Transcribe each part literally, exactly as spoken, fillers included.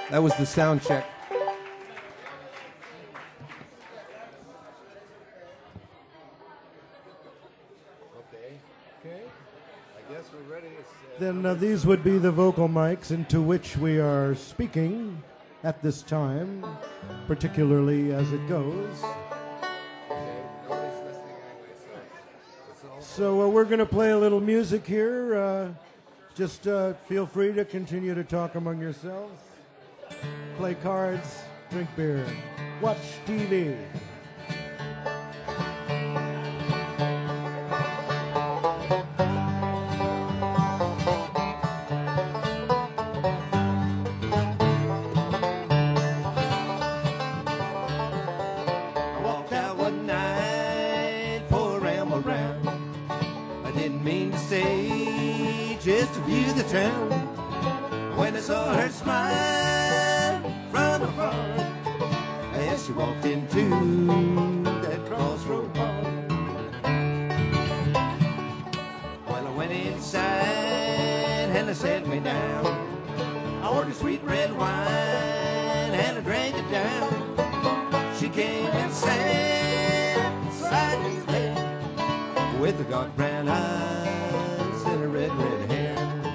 That was the sound check. Okay. Okay. I guess we're ready. It's, uh, Then uh, these would be the vocal mics into which we are speaking at this time, particularly as it goes. okay. Nobody's listening anyway, so it's all. So uh, we're going to play a little music here. Uh, just uh, feel free to continue to talk among yourselves. Play cards, drink beer, watch T V. I walked out one night for a ramble round. I didn't mean to stay just to view the town. When I saw her smile from afar, as she walked into that crossroad bar. Well, I went inside and I sat me down. I ordered sweet red wine and I drank it down. She came and sat beside me there with the dark brown eyes and her red, red hair.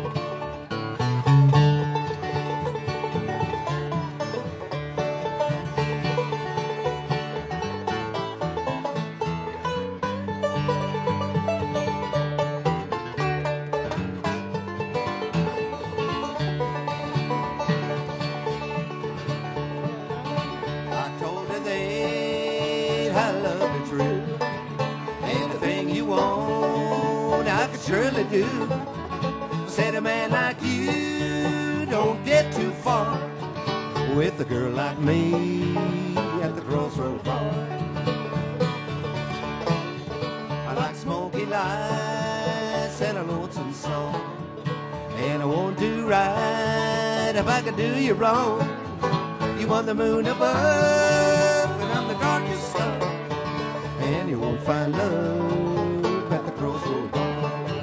I told her that I love her true. Anything you want, I could surely do. Said a man like you don't get too far with a girl like me at the crossroad bar. I like smoky lights and a lonesome song, and I won't do right if I can do you wrong. You want the moon above, and I'm the darkest star, and you won't find love at the crossroad bar.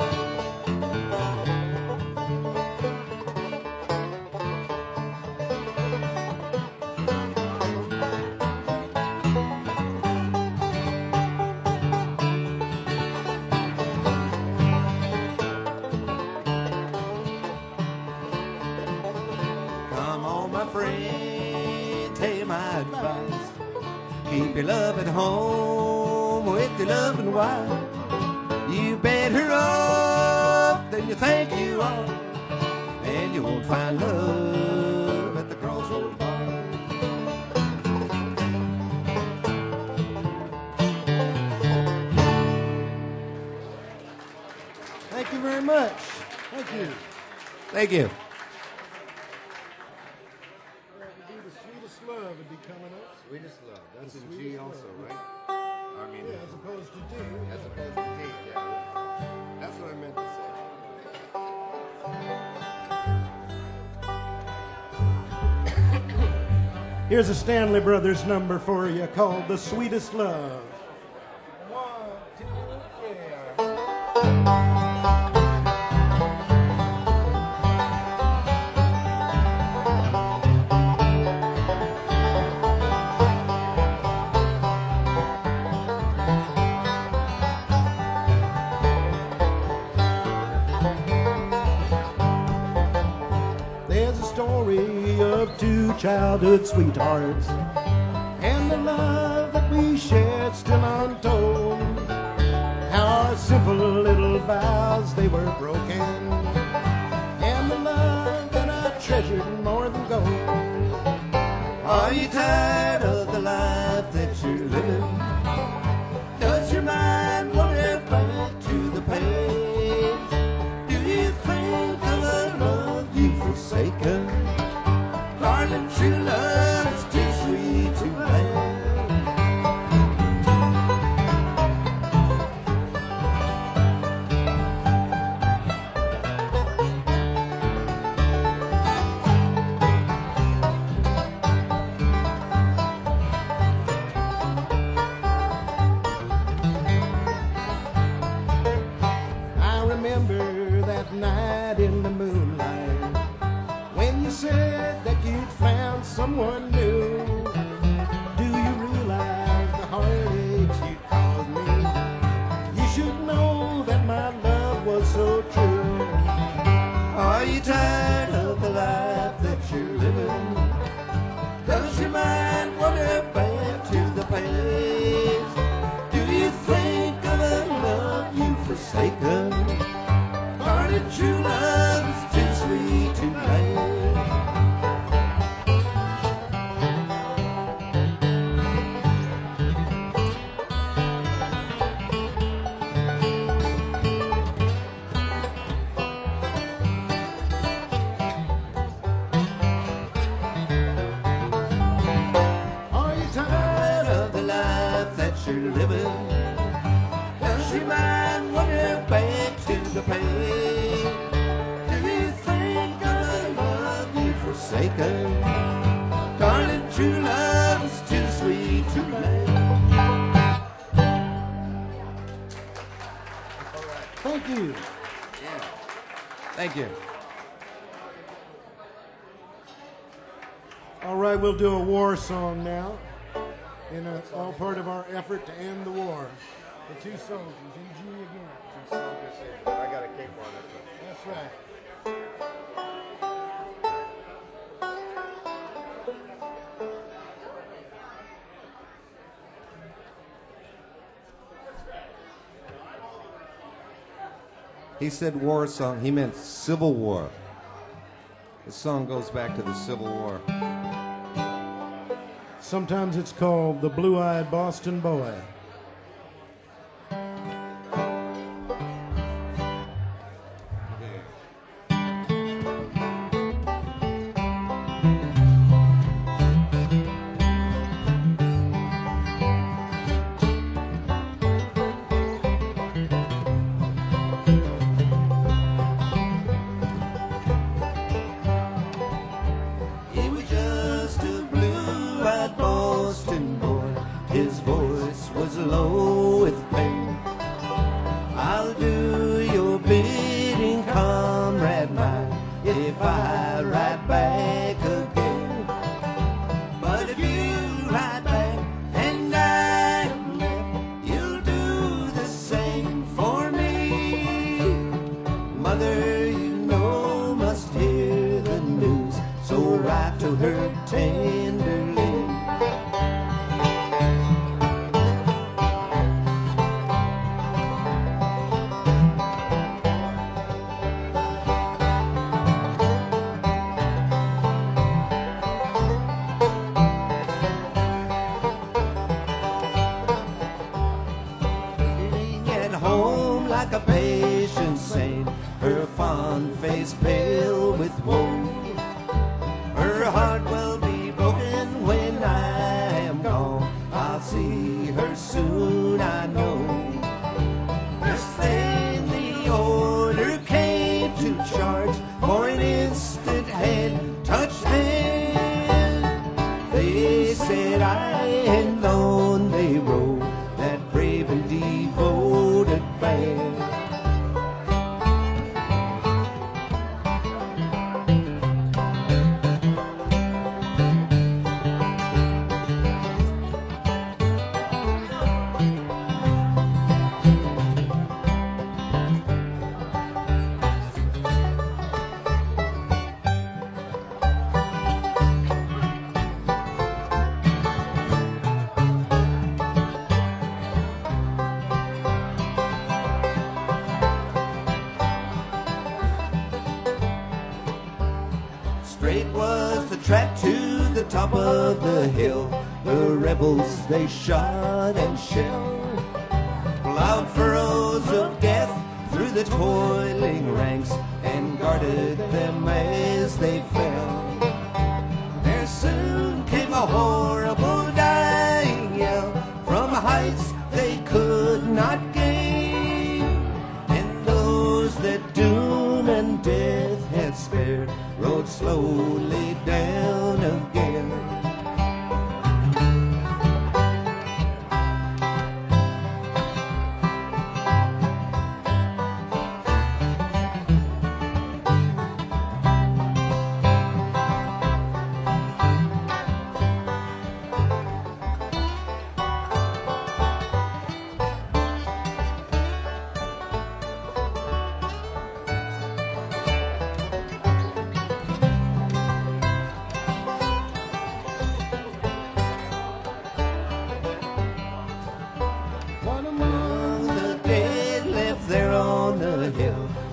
Come on, my friend, take my advice. Keep your love at home with your loving wife. You better off than you think you are, and you won't find love at the crossroad bar. Thank you very much. Thank you. Thank you. The sweetest love would be coming up. Sweetest love. That's The in G sweetest also, love. right? I mean, Yeah, as opposed to D. as opposed to D, yeah. That's what I meant to say. Here's a Stanley Brothers number for you called The Sweetest Love. One, two, yeah. There's a story of two childhood sweethearts and the love that we shared still untold. How our simple little vows they were broken, and the love that I treasured more than gold. Are you tired of the life that you're living? Does your mind wander back to the past? Do you think of the love you've forsaken? Darling, true love is too sweet to last. someone new. Do you realize the heartaches you caused me? You should know that my love was so true. Are you tired of the life that you're living? Does your mind wander back to the past? Do you think of a love you've forsaken? Darling, true love is too sweet to last. Are you tired Of the life that you're living, does your mind wander back to the past? Do you think of the love you've forsaken? Darling, true love is too sweet to last. Thank you. Thank you. All right, we'll do a war song now, in a, all part of our effort to end the war. The two soldiers, in G again. I got a cape on this one. That's right. He said war song. He meant Civil War. The song goes back to the Civil War. Sometimes it's called the Blue-Eyed Boston Boy. He was just a blue-eyed Boston boy. His voice was low with pain. I'll do your bidding, comrade mine, if I ride back again. But if you ride back and I am left, you'll do the same for me. Mother, you know, must hear the news, so write to her tenderly. Sitting at home like a patient saint, her fond face pale with woe. Her heart will be broken when I am gone. I'll see her soon, I know. First thing the order came to charge, for an instant hand touched hand. They said I had known they rode that brave and devoted band. Straight was the track to the top of the hill. The rebels they shot and shelled, plowed furrows of death through the toiling ranks, and guarded them as they fell. There soon came a horrible dying yell from heights they could not gain, and those that doom and death had spared rode slowly down again.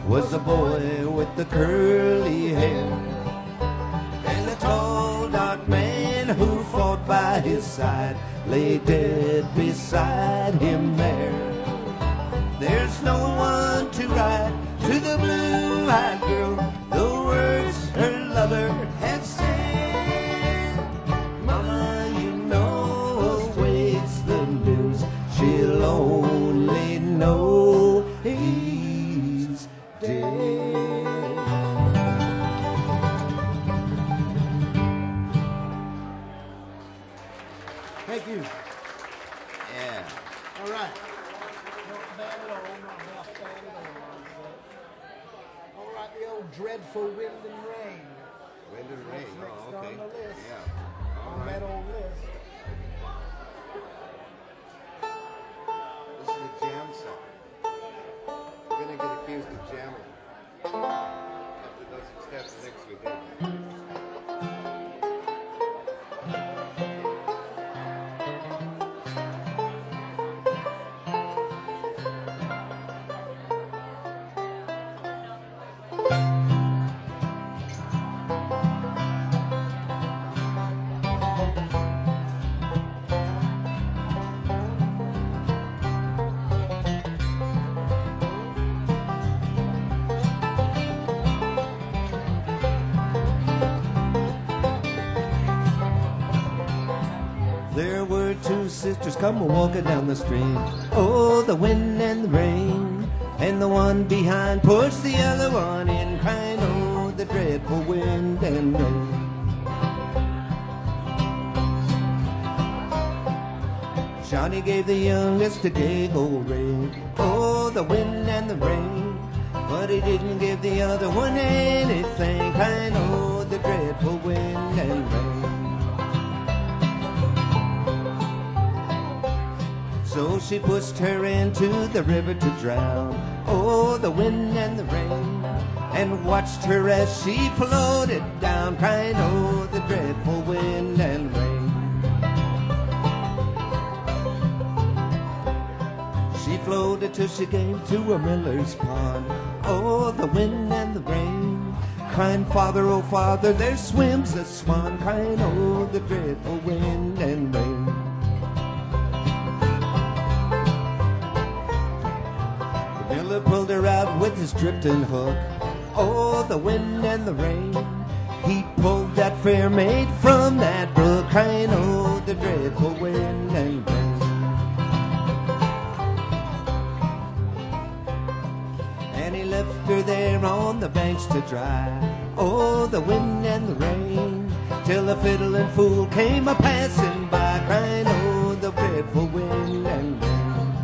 was the boy with the curly hair. And the tall, dark man who fought by his side lay dead beside him there. There's no one to write to the blue-eyed girl the words her lover had said. Mama, you know awaits the news. She'll only know he's dead. Thank you. Yeah. All right. Not bad at all. Not half bad at all. All right, the old dreadful wind and rain. Wind and rain. Next Oh, okay. on the list. Yeah. All On that right. old list. This is a jam song. We're gonna get accused of jamming after those extended licks we did. There were two sisters come walking down the street. Oh, the wind and the rain. And the one behind pushed the other one in, crying, oh, the dreadful wind and rain. Johnny gave the youngest a gay gold ring. Oh, the wind and the rain. But he didn't give the other one anything, crying, oh, the dreadful wind and rain. So she pushed her into the river to drown. Oh, the wind and the rain. And watched her as she floated down, crying, oh, the dreadful wind and rain. She floated till she came to a miller's pond. Oh, the wind and the rain. Crying, Father, oh, Father, there swims a swan, crying, oh, the dreadful wind and rain. Miller pulled her out with his drifting hook. Oh, the wind and the rain. He pulled that fair maid from that brook, crying, oh, the dreadful wind and rain. And he left her there on the banks to dry. Oh, the wind and the rain. Till the fiddling fool came a passing by, crying, oh, the dreadful wind and rain.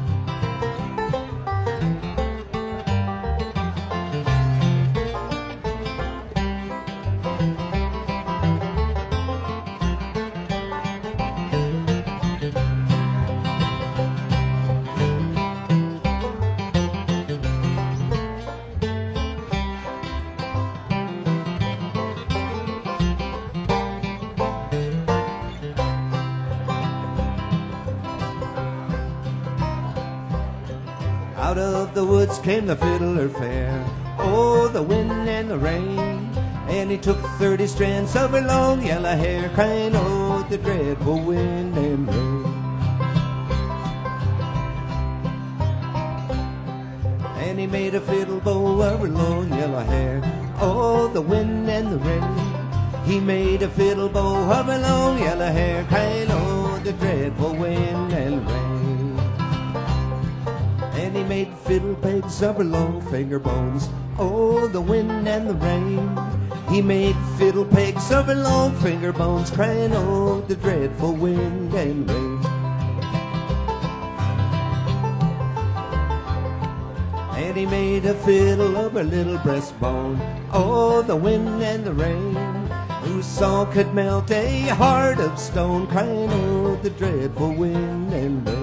Out of the woods came the fiddler fair. Oh, the wind and the rain. And he took thirty strands of her long yellow hair, crying, oh, the dreadful wind and rain. And he made a fiddle bow of her long yellow hair. Oh, the wind and the rain. He made a fiddle bow of her long yellow hair, crying, oh, the dreadful wind and rain. And he made fiddle pegs of her long finger bones. Oh, the wind and the rain. He made fiddle pegs of her long finger bones, crying, oh, the dreadful wind and rain. And he made a fiddle of her little breastbone. Oh, the wind and the rain. Whose song could melt a heart of stone, crying, oh, the dreadful wind and rain.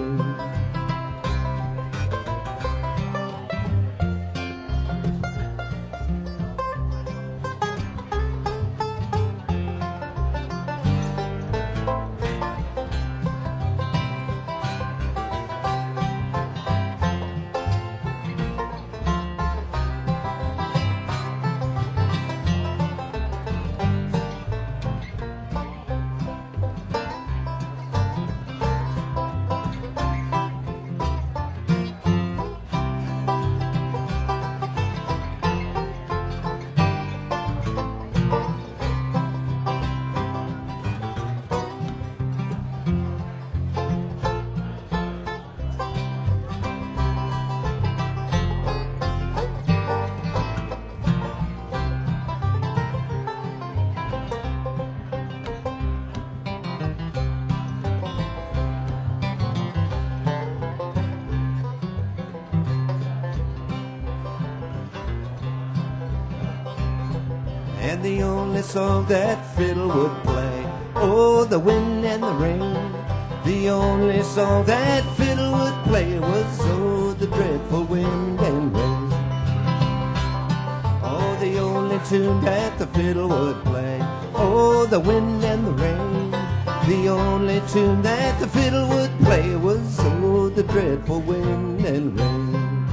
and the only song that fiddle would play. Oh, the wind and the rain. The only song that fiddle would play was oh, the dreadful wind and rain. Oh, the only tune that the fiddle would play. Oh, the wind and the rain. The only tune that the fiddle would play was oh, the dreadful wind and rain.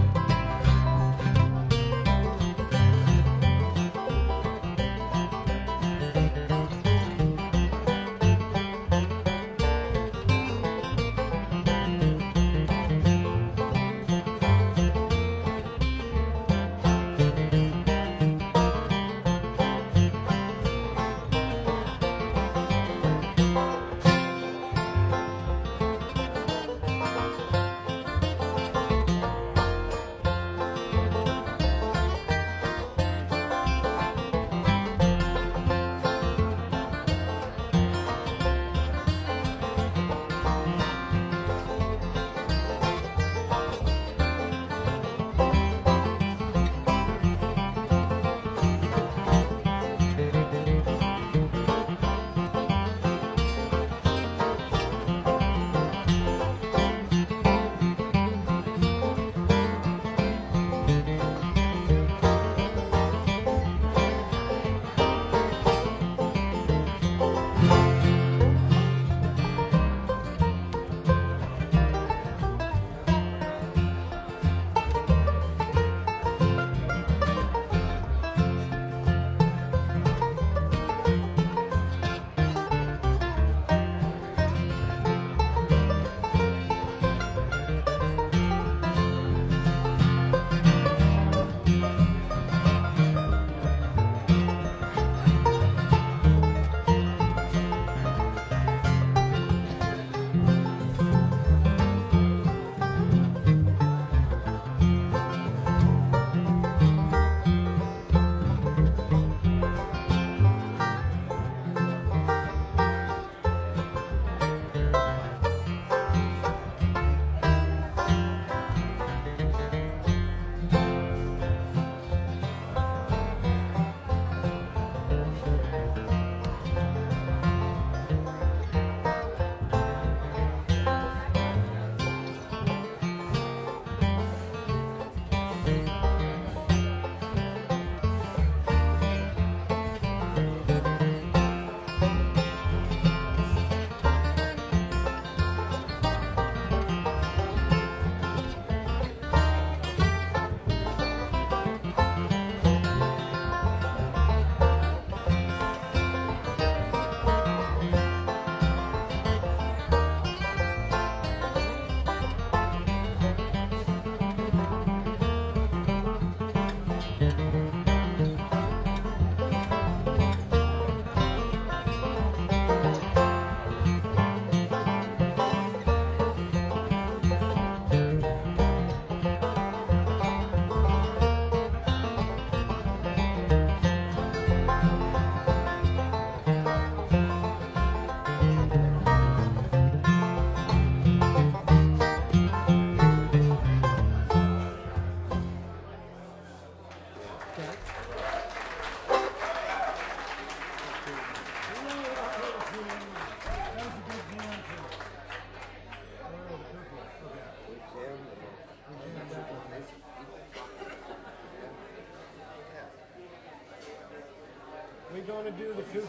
We're going to do the cuckoo.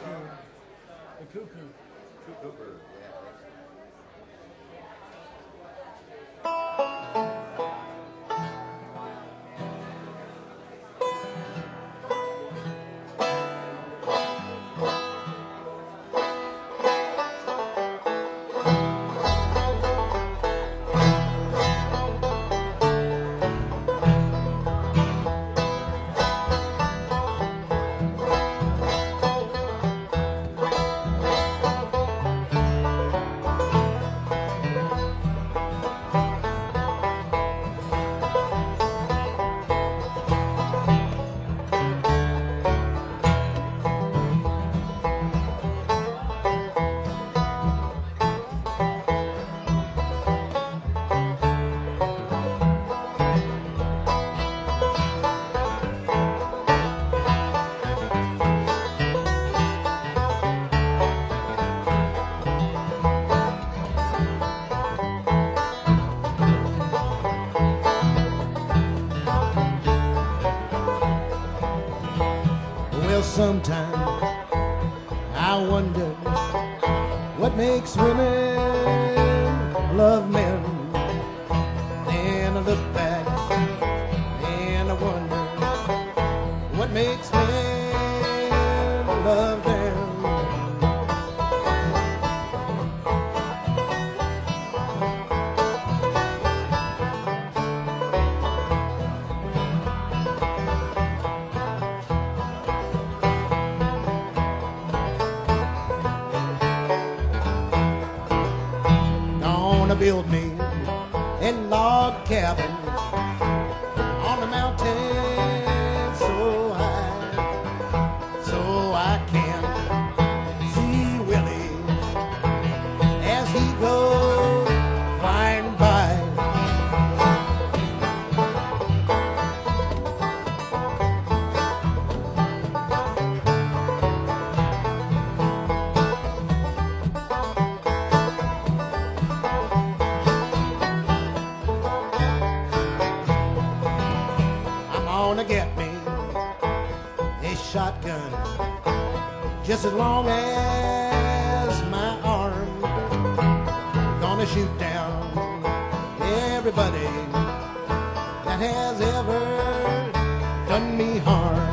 The cuckoo. Cooper, yeah. Thank sometimes I wonder what makes women love men. Then I look back and I wonder what makes men love them. Gonna build me a log cabin on the mountain so high, so I can see Willie as he goes flying by. Gonna get me a shotgun just as long as my arm. Gonna shoot down everybody that has ever done me harm.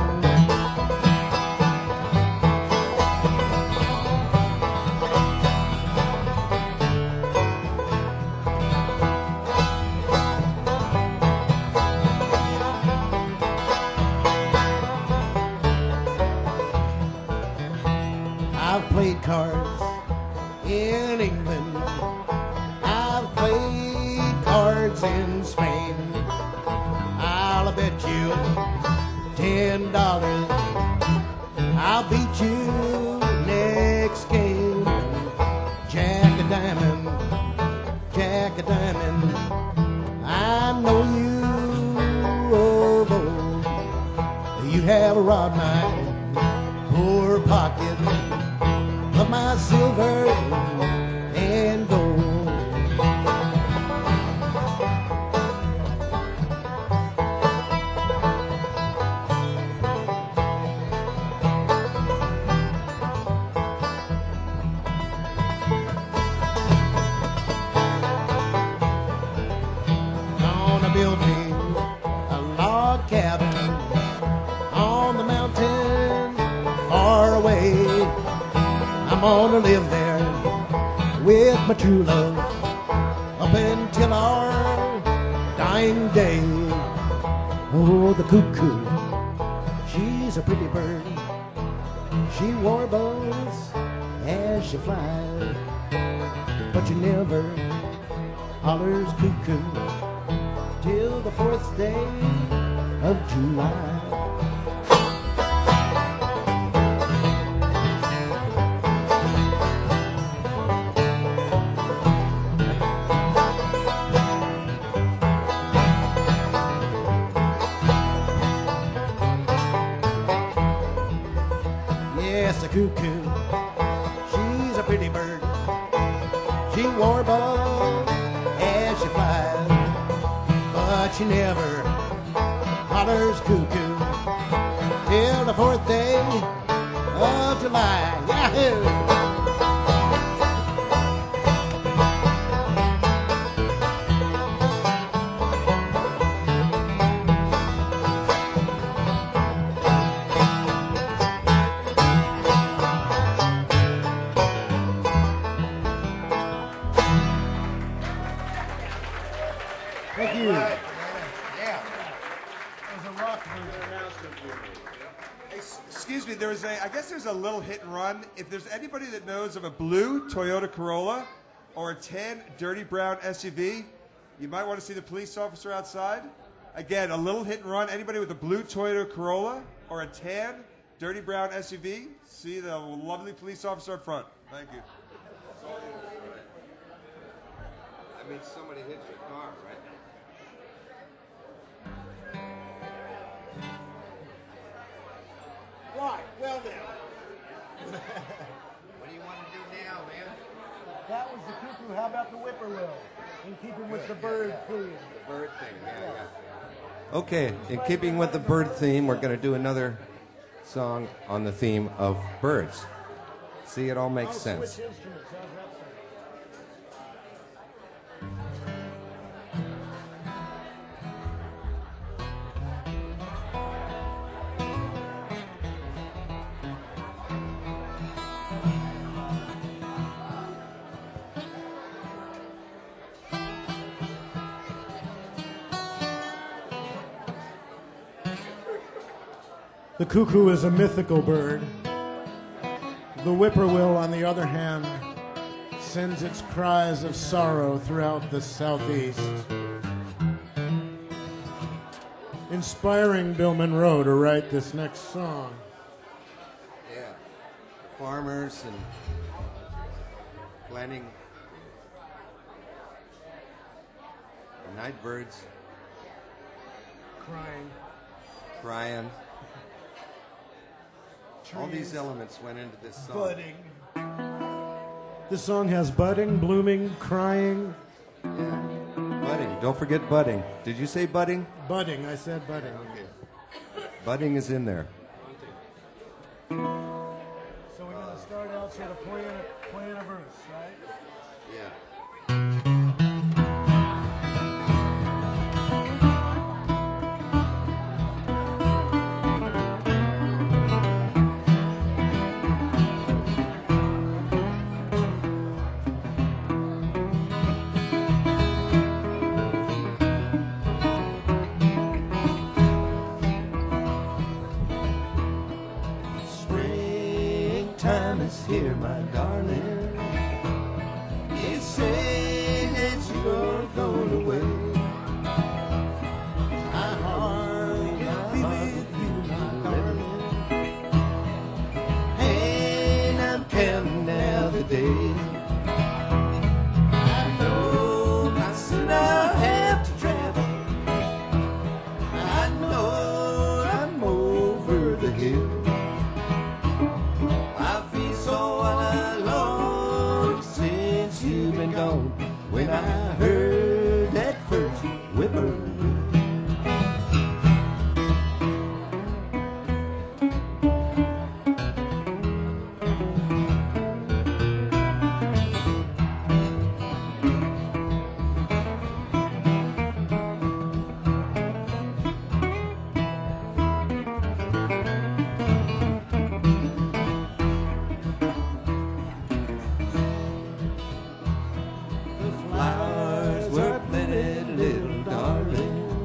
I've played cards in England, I've played cards in Spain. I'll bet you ten dollars I'll beat you next game. Jack a diamond, Jack a diamond, I know you of old. You have robbed my poor pocket of my silver and gold. Gonna build me a log cabin on the mountain far away. I'm gonna live there with my true love up until our dying day. Oh, the cuckoo, she's a pretty bird. She warbles as she flies, but you never hollers cuckoo till the fourth day of July. Yes, a cuckoo, she's a pretty bird. She warbles as she flies, but she never hollers cuckoo till the fourth day of July. Yahoo! Thank you. Right. Yeah. There's a rock version. Hey, s- Excuse me, there's a, I guess there's a little hit and run. If there's anybody that knows of a blue Toyota Corolla or a tan dirty brown S U V, you might want to see the police officer outside. Again, a little hit and run. Anybody with a blue Toyota Corolla or a tan dirty brown S U V, see the lovely police officer up front. Thank you. I mean, somebody hit your car, right? Right, well then. What do you want to do now, man? That was the cuckoo. How about the whippoorwill? In keeping with the bird theme. The bird thing, yeah, yeah. Okay, in keeping with the bird theme, we're going to do another song on the theme of birds. See, it all makes sense. Switch instruments. How's that sound? The cuckoo is a mythical bird. The whippoorwill, on the other hand, sends its cries of sorrow throughout the southeast, inspiring Bill Monroe to write this next song. Yeah. Farmers and planting night birds Crying. crying. All these elements went into this song. Budding. This song has budding, blooming, crying. Yeah. Budding. Don't forget budding. Did you say budding? Budding, I said budding. Okay. Budding is in there. So we're going to start out sort of playing a, playing a verse, right? Yeah. Springtime is here, my darling. You say that you're going away. My heart will be with you, my darling. And I'm counting now the day. I know my son I'll have to travel. I know I'm over the hill. I feel so all alone since you've been gone. When I heard that first whippoorwill. The flowers were planted, little darling,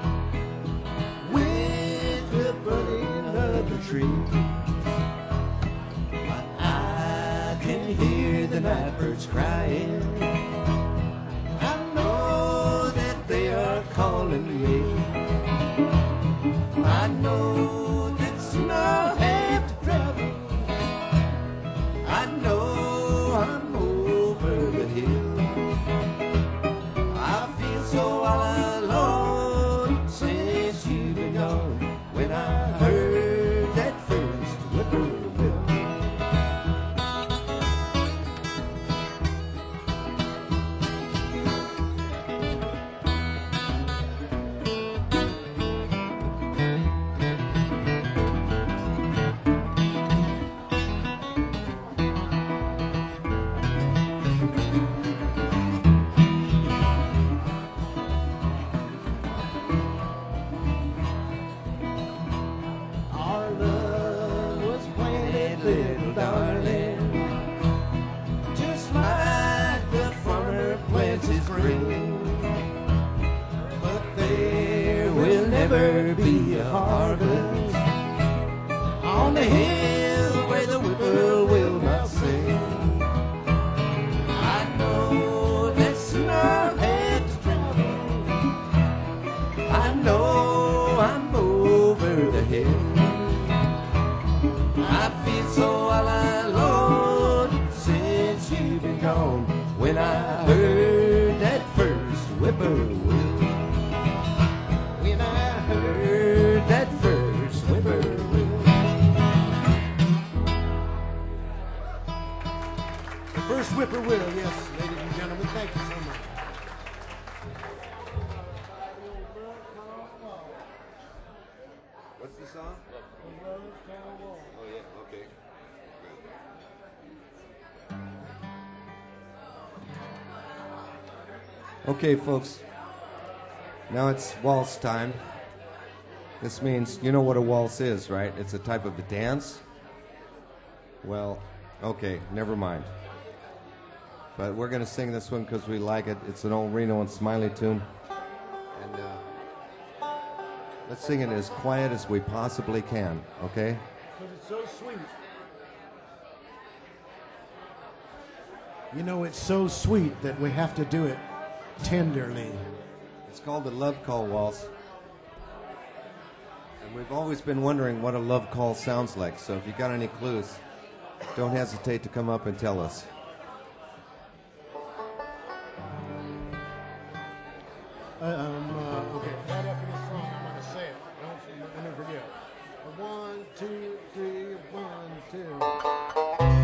with the budding of the trees. But I can hear the night birds crying. I know that they are calling me. I know that soon I'll have to travel. I know I'm over the hill. I feel so all alone since you've been gone. When I heard that first whippoorwill. Our love was planted, little darling, just like the farmer plants his grain. But there will never be a harvest on the hill where the whippoorwill will not sing. I know that soon I'll have to travel. I know I'm over the hill. I feel so all alone since you've been gone. When I heard that first whippoorwill. When I heard that first whippoorwill. The first whippoorwill, yes, ladies and gentlemen. Thank you so much. What's the song? Oh, yeah, okay. Okay, folks. Now it's waltz time. This means you know what a waltz is, right? It's a type of a dance. Well, okay, never mind. But we're going to sing this one because we like it. It's an old Reno and Smiley tune. And uh, let's sing it as quiet as we possibly can, okay? Because it's so sweet. You know, it's so sweet that we have to do it tenderly. It's called the Love Call Waltz. And we've always been wondering what a love call sounds like. So if you got any clues, don't hesitate to come up and tell us. Uh, um, uh, okay. Right after this song, I'm going to say it. Don't, don't forget. One, two, three, one, two.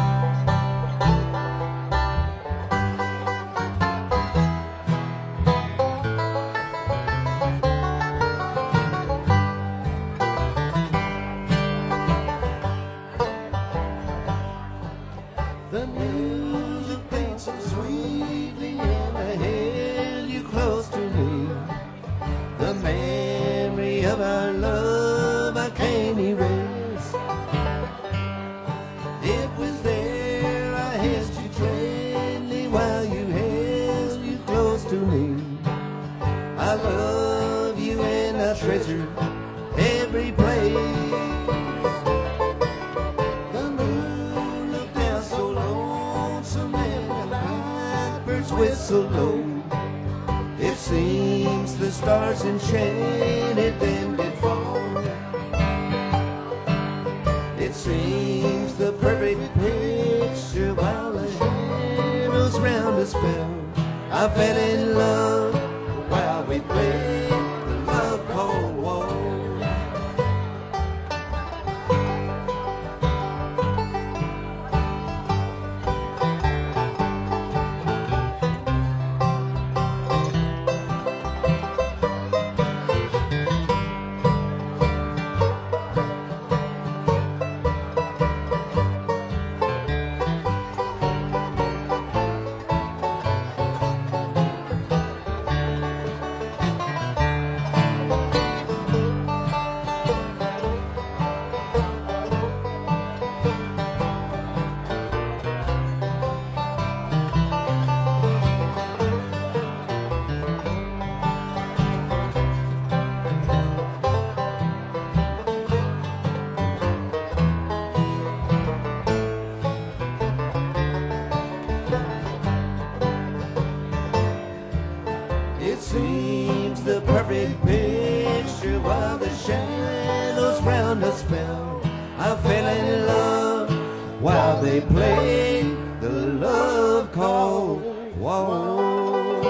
The music played so sweetly and I held you close to me. The memory of our love I can't erase. It was there I held you gently while you held you close to me. I love you and I treasure every place. Whistle low. It seems the stars enchanted then did fall. It seems the perfect picture while the shadows round us fell. I fell in love while we played the love called waltz. It seems the perfect picture while the shadows round us fell. I fell in love while they played the love called waltz.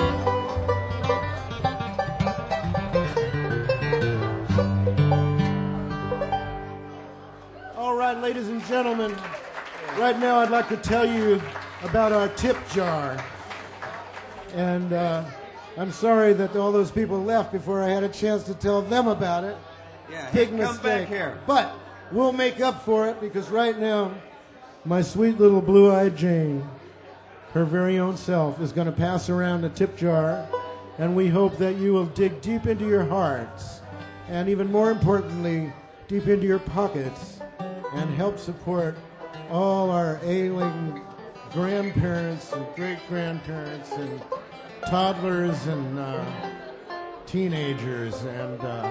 All right, ladies and gentlemen, right now I'd like to tell you about our tip jar. And uh, I'm sorry that all those people left before I had a chance to tell them about it. Yeah, Big hey, mistake. come back here. But we'll make up for it because right now, my sweet little blue-eyed Jane, her very own self, is going to pass around the tip jar, and we hope that you will dig deep into your hearts, and even more importantly, deep into your pockets, and help support all our ailing grandparents and great-grandparents and toddlers and uh, teenagers and uh,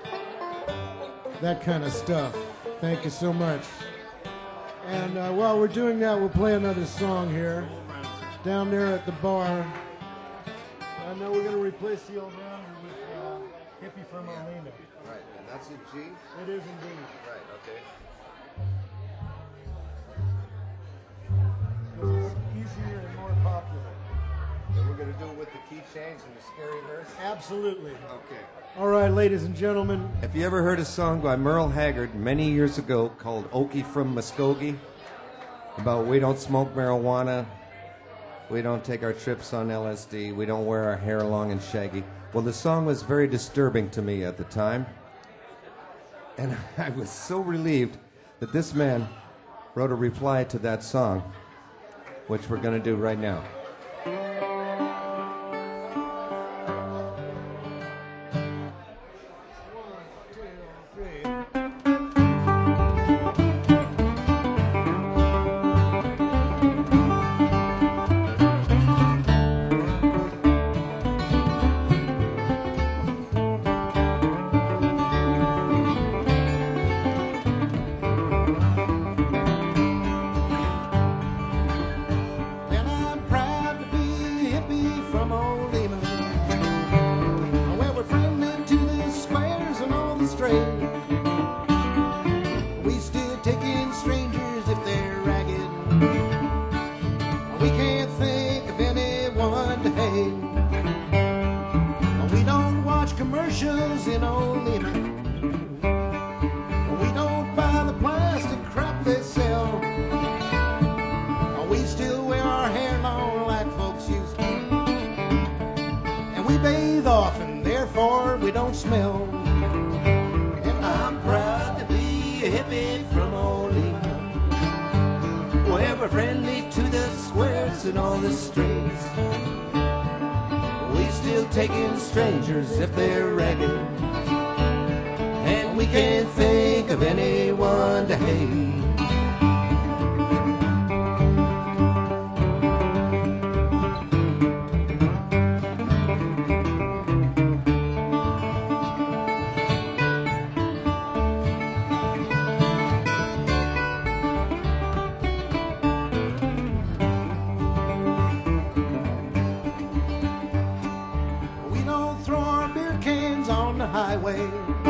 that kind of stuff. Thank you so much. And uh, while we're doing that, we'll play another song here down there at the bar. I know we're going to replace the old rounder with uh, Hippie from Alina. Right, and that's a G? It is indeed. Right, okay. It's easier and more popular. And we're going to do it with the key change and the scary verse? Absolutely. Okay. All right, ladies and gentlemen. Have you ever heard a song by Merle Haggard many years ago called Okie from Muskogee? About we don't smoke marijuana, we don't take our trips on L S D, we don't wear our hair long and shaggy. Well, the song was very disturbing to me at the time. And I was so relieved that this man wrote a reply to that song, which we're going to do right now. And I'm proud to be a hippie from old Lehman. Well, we're friendly to the squares and all the strays. We still take in strangers if they're ragged. We can't think of anyone to hate. We don't watch commercials in old Lehman. We don't buy the plastic crap they sell. We still wear our hair long like folks used to. And we bathe often, therefore we don't smell. And I'm proud to be a hippie from old England, where we're friendly to the squares and all the strays. We still take in strangers if they're ragged, and we can't think of anyone to hate. We don't throw our beer cans on the highway.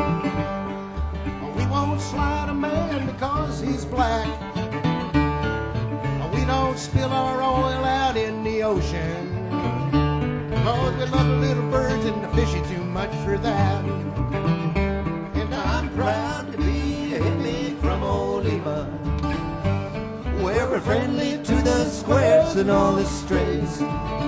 We won't slide a man because he's black. We don't spill our oil out in the ocean, cause we love the little birds and the fishy too much for that. And I'm proud to be a hippie from old Lima, where we're friendly to the squares and all the strays.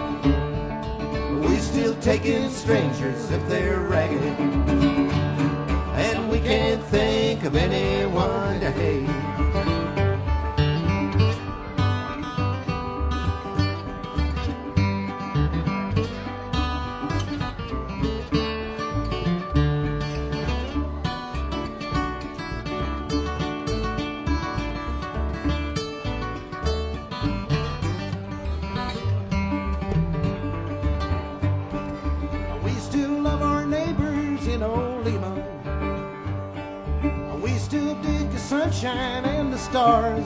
We still take in strangers if they're ragged, and we can't think of anyone to hate. We still love our neighbors in old Lima. We still dig the sunshine and the stars.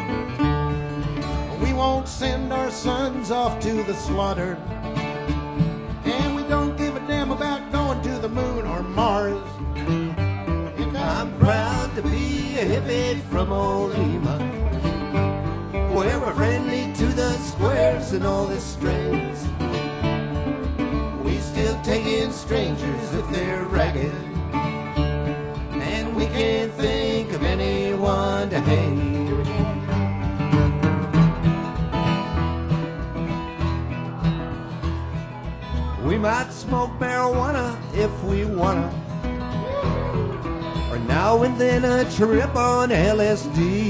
We won't send our sons off to the slaughter, and we don't give a damn about going to the moon or Mars. And I'm proud to be a hippie from old Lima, where we're friendly to the squares and all the strays. We still take in strangers if they're ragged, and we can't think of anyone to hate. We might smoke marijuana if we wanna, or now and then a trip on L S D.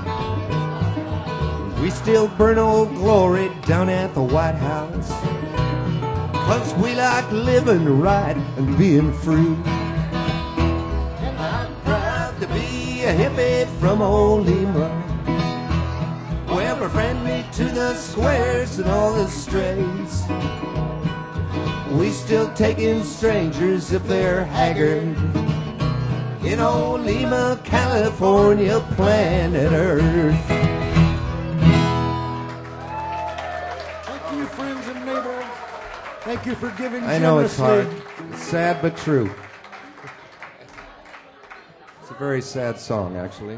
We still burn Old Glory down at the White House, cause we like living right and being free. And I'm proud to be a hippie from old Lima, where we're friendly to the squares and all the strays. We still take in strangers if they're haggard, in old Lima, California, planet Earth. Thank you, friends and neighbors. Thank you for giving I know it's hard. generously. It's sad but true. It's a very sad song, actually.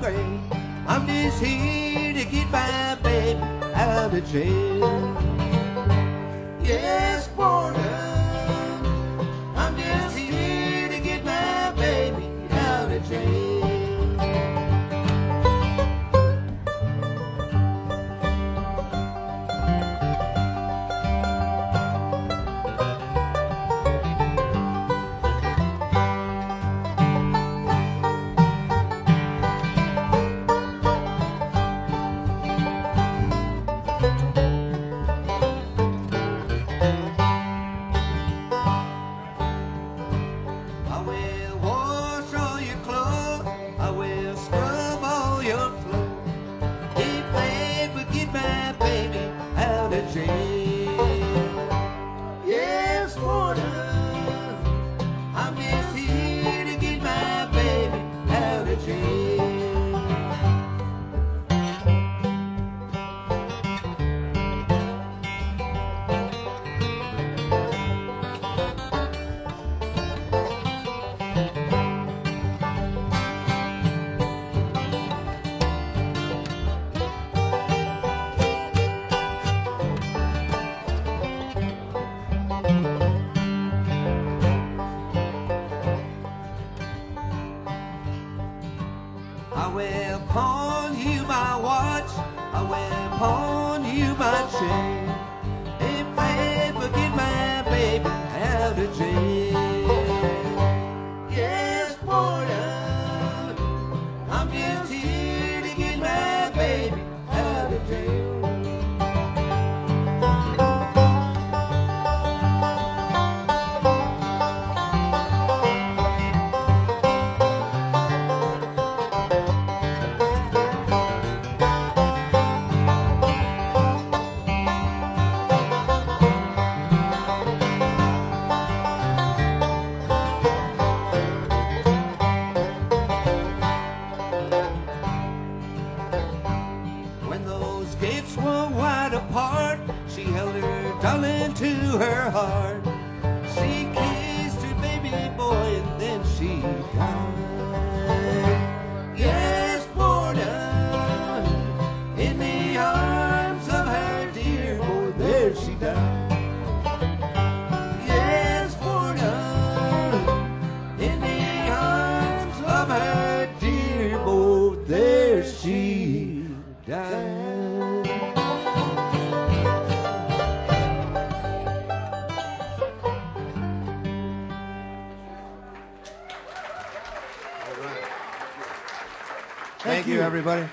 gray. I'm just here to get my baby out of jail. Yes, border. I'm just here to get my baby out of jail. I will pawn you my watch, I will pawn you my chain, if I ever get my baby out of jail. Yes, border, I'm just here to get my baby out of jail. Gates were wide apart. She held her darling to her heart. She kissed her baby boy and then she died. Yes, border, in the arms of her dear boy, there she died. Yes, border, in the arms of her dear boy, there she died. Thank you, everybody.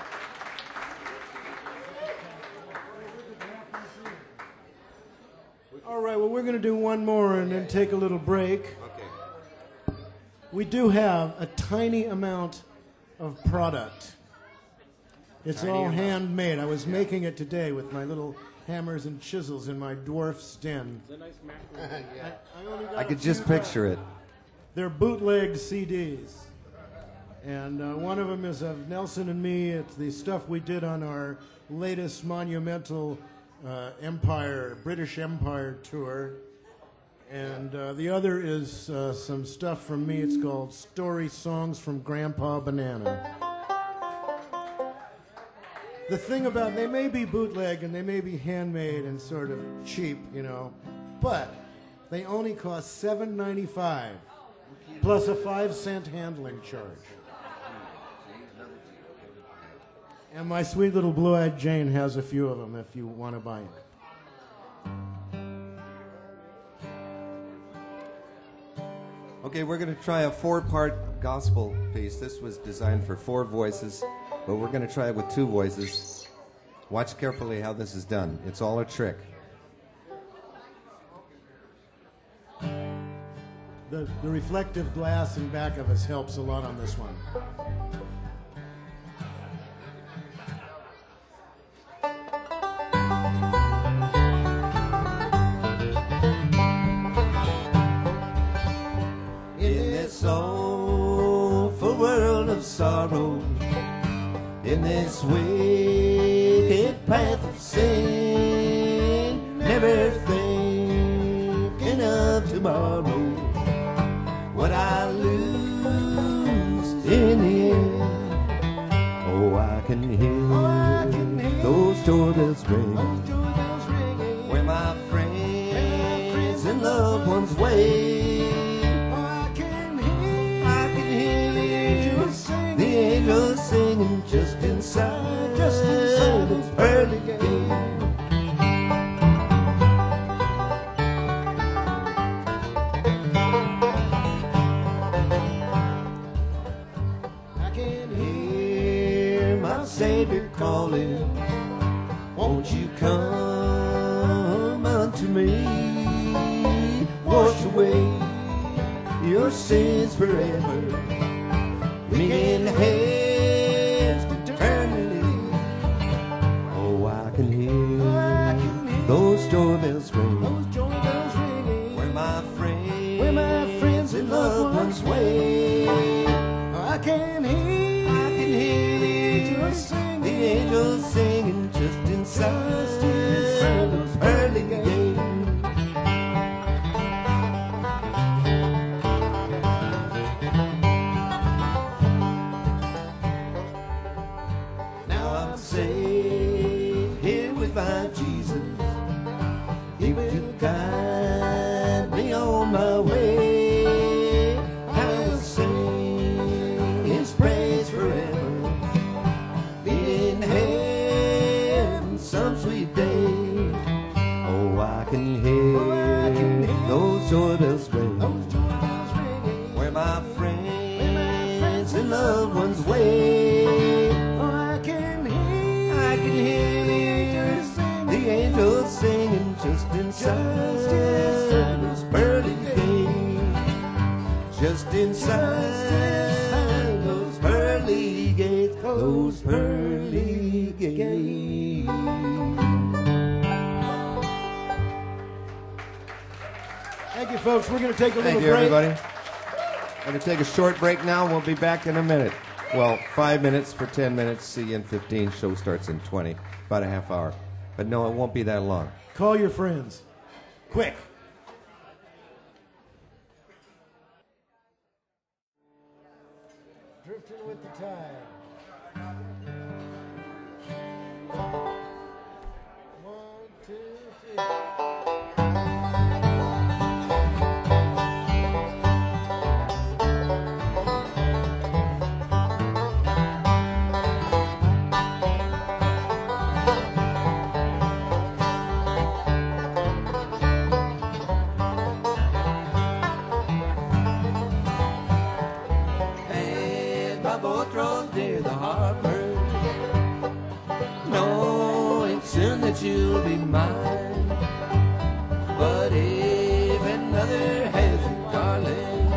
All right, well, we're going to do one more and then take a little break. Okay. We do have a tiny amount of product. It's Tiny all amount. handmade. I was making it today with my little hammers and chisels in my dwarf's den. Yeah. I, only got I a could few just picture it. They're bootleg C Ds. And uh, one of them is of Nelson and me. It's the stuff we did on our latest monumental uh, Empire, British Empire tour. And uh, the other is uh, some stuff from me. It's called Story Songs from Grandpa Banana. The thing about, they may be bootleg and they may be handmade and sort of cheap, you know, but they only cost seven ninety-five plus a five cent handling charge. And my sweet little blue-eyed Jane has a few of them if you want to buy them. Okay, we're going to try a four-part gospel piece. This was designed for four voices, but we're going to try it with two voices. Watch carefully how this is done. It's all a trick. The, the reflective glass in back of us helps a lot on this one. In this soulful world of sorrow, in this wicked path of sin, never thinking of tomorrow, what I lose in the end, Oh, I can hear, Oh, I can hear those doorbells ring. those doorbells ringing. Where my friends and loved ones wait. Oh, I can hear, I can hear angels singing. the angels singing just inside, Just inside the those pearly pearly gate. I can Hear my Savior calling, won't you come unto me? Wash away your sins forever. We can have eternity. Oh, I can hear I can hear those doorbells ring. those doorbells ringing. Where my friends, Where my friends and loved ones wait. I can hear, I can hear the angels singing. the angels singing just inside, Just inside those pearly gates. Now I'm safe here with my Jesus. He will guide me on my way. I will sing His praise forever. Be in heaven some sweet day. Oh, I can hear, Oh, I can hear those doorbells ring. Those doorbells ringing. Where my friends and loved ones wait. Oh, I can hear, I can hear the angels, the angels singing just inside, Just inside those pearly gates. Just inside those pearly gates, those pearly gates. Thank you, folks. We're going to take a little Thank you, break. everybody. I'm going to take a short break now. We'll be back in a minute. Well, five minutes for ten minutes. See you in fifteen. Show starts in twenty. About a half hour. But no, it won't be that long. Call your friends. Quick. Drifting with the tide. One, two, three. Had my boat rowed near the harbor, knowing soon that you'll be mine. But if another has you, darling,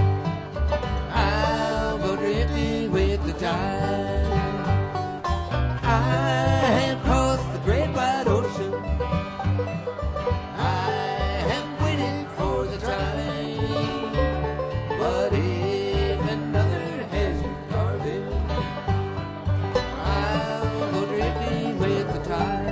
I'll go drifting with the tide. I have crossed the great wide ocean. I have waited for the time. But if another has you, darling, I'll go drifting with the tide.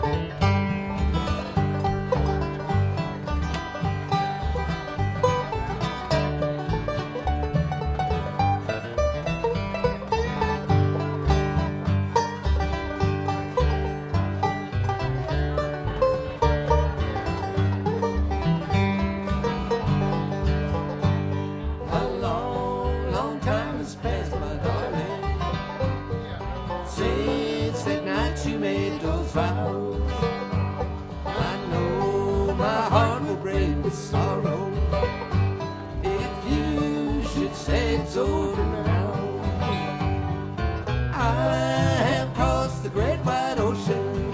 A long, long time has passed, my darling, since that night you made those vows. I know my heart will break with sorrow if you should say it's over now. I have crossed the great wide ocean.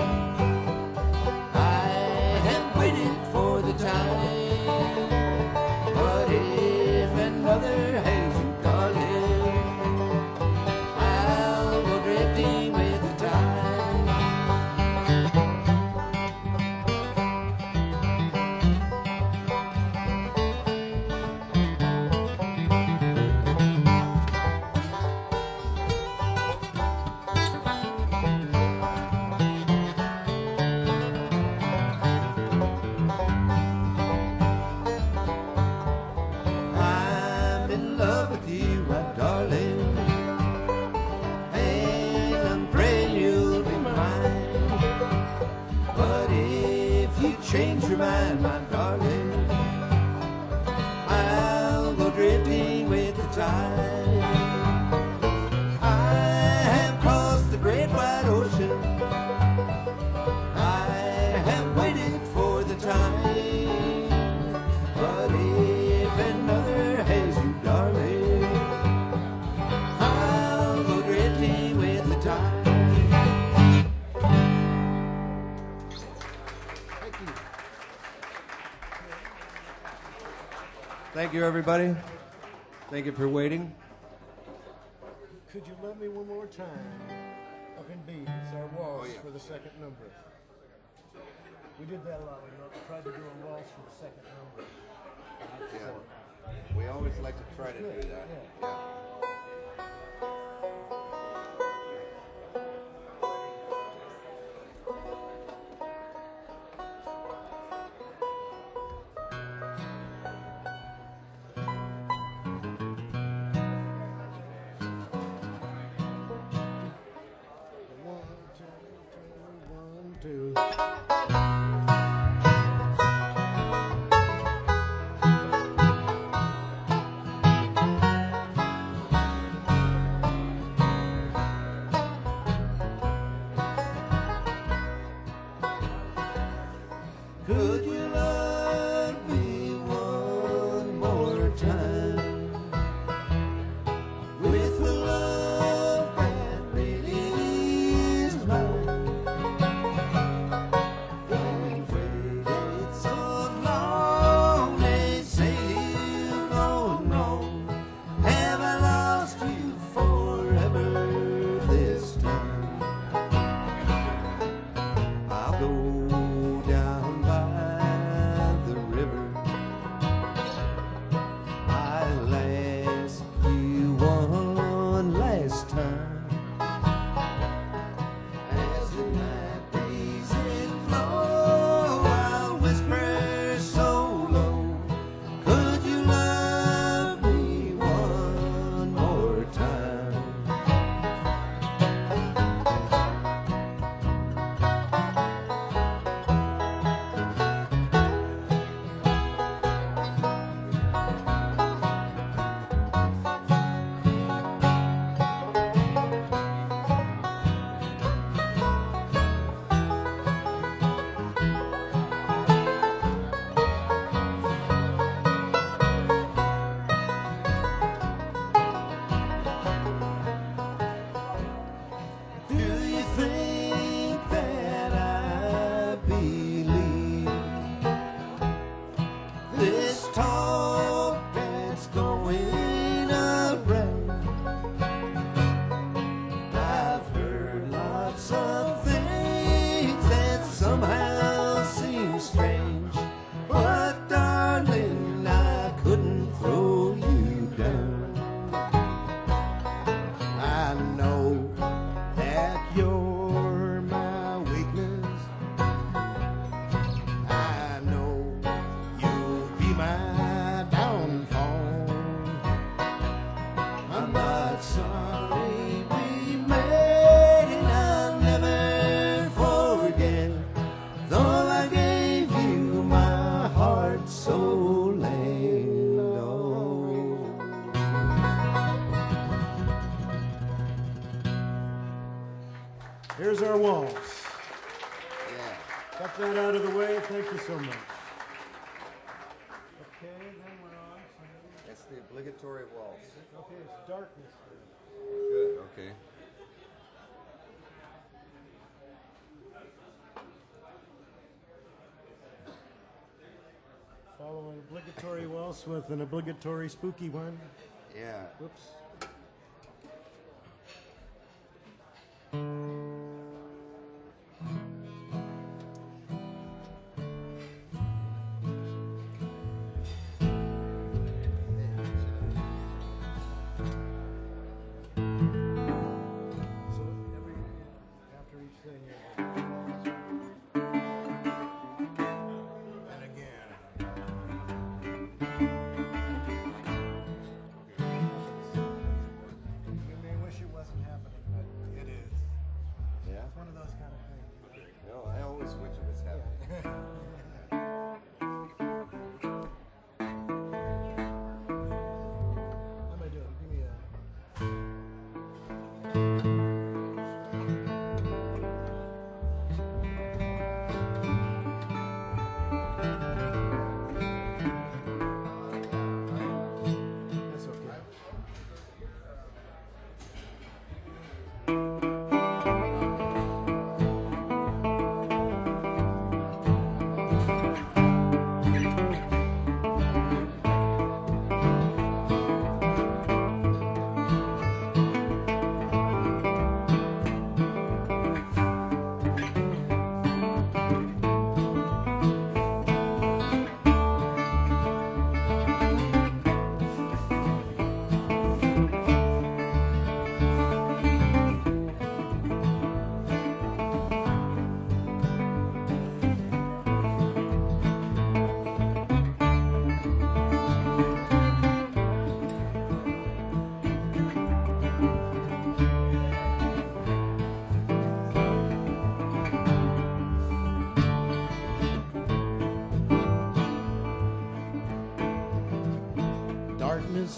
I have waited for the time. But if another has you, darling, I'll go drifting with the tide. Thank you, everybody. Thank you for waiting. Could you let me one more time? Up in B, it's our waltz for the second number. We did that a lot. We tried to do a waltz for the second number. Yeah. We always like to try to do that. Yeah. One, two, one, two. Could you love me one more time with the love that really is mine? I've waited so long, they say you don't know. Have I lost you forever this time? I'll go down by the river. I'll ask you one last time. As the night breezes blow, I'll whisper so low. Could you love me one more time? Do you think that I believe this talk that's going around? I've heard lots of things that somehow seem strange, but darling, I couldn't throw you down. I know that you're my weakness. I know you'll be my downfall. I'm not sorry we met, and I'll never forget. Though I gave you my heart so late. Oh. Here's our waltz. Yeah. Got that out of the way. Thank you so much. Okay, then we're on. That's the obligatory waltz. Okay, it's darkness. Good, okay. Follow an obligatory waltz with an obligatory spooky one. Yeah. Whoops. So every after each thing, you and again.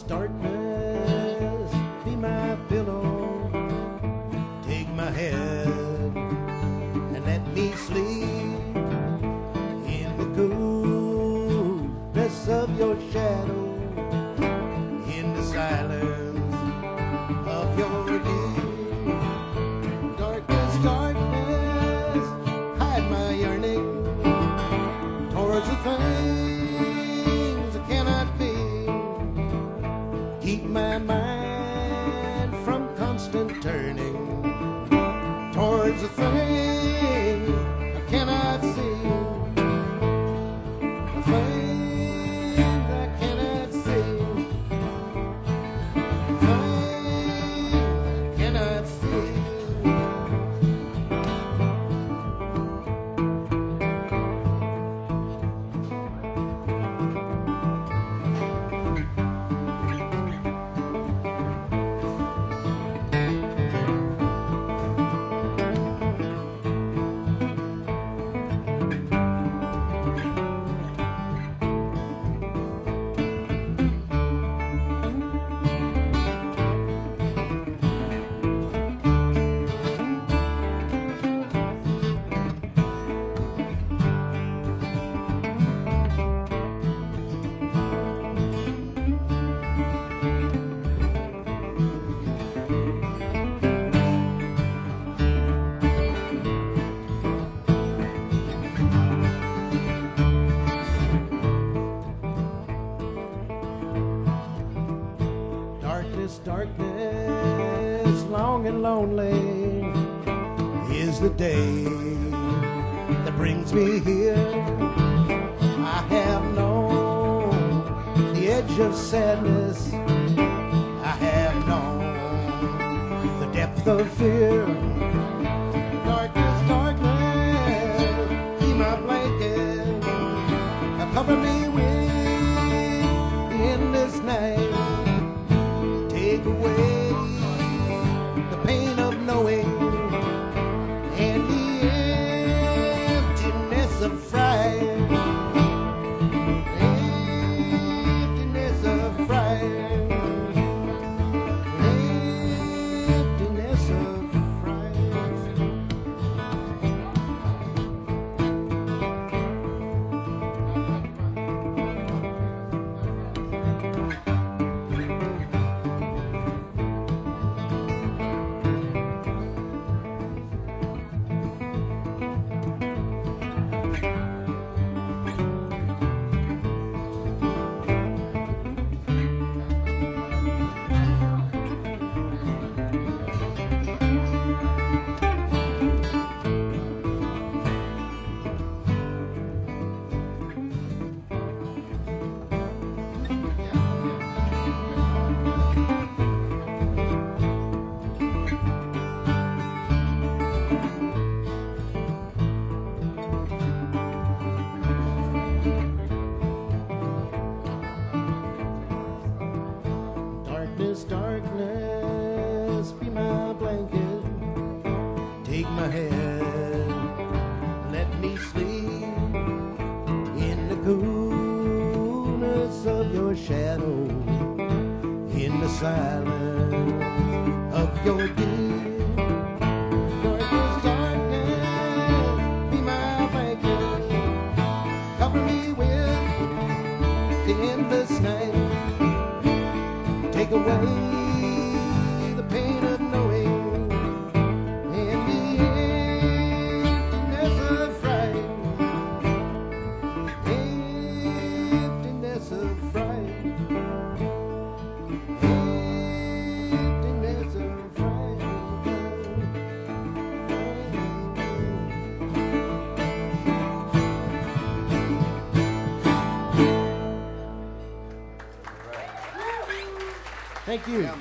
darkness, be my pillow. Take my head and let me sleep in the coolness of your shadow, in the silence of your deed. Darkness, darkness, hide my yearning towards the things I cannot be. Keep my mind from constant turning towards the thing I cannot see. The thing I cannot see. The thing I cannot see. Darkness, darkness, long and lonely is the day that brings me here. I have known the edge of sadness. I have known the depth of fear. Darkness, darkness, be my blanket. Now cover me with in this night. Take away the pain of knowing and the emptiness of fright. Emptiness of fright. Emptiness of darkness, darkness, be my blanket. Take my head, let me sleep in the coolness of your shadow, in the silence of your deed. Darkness, darkness, be my blanket. Cover me with the endless night. Take away the pain of knowing and the emptiness of fright. Emptiness of fright. Emptiness of fright. Thank you. Yeah, man.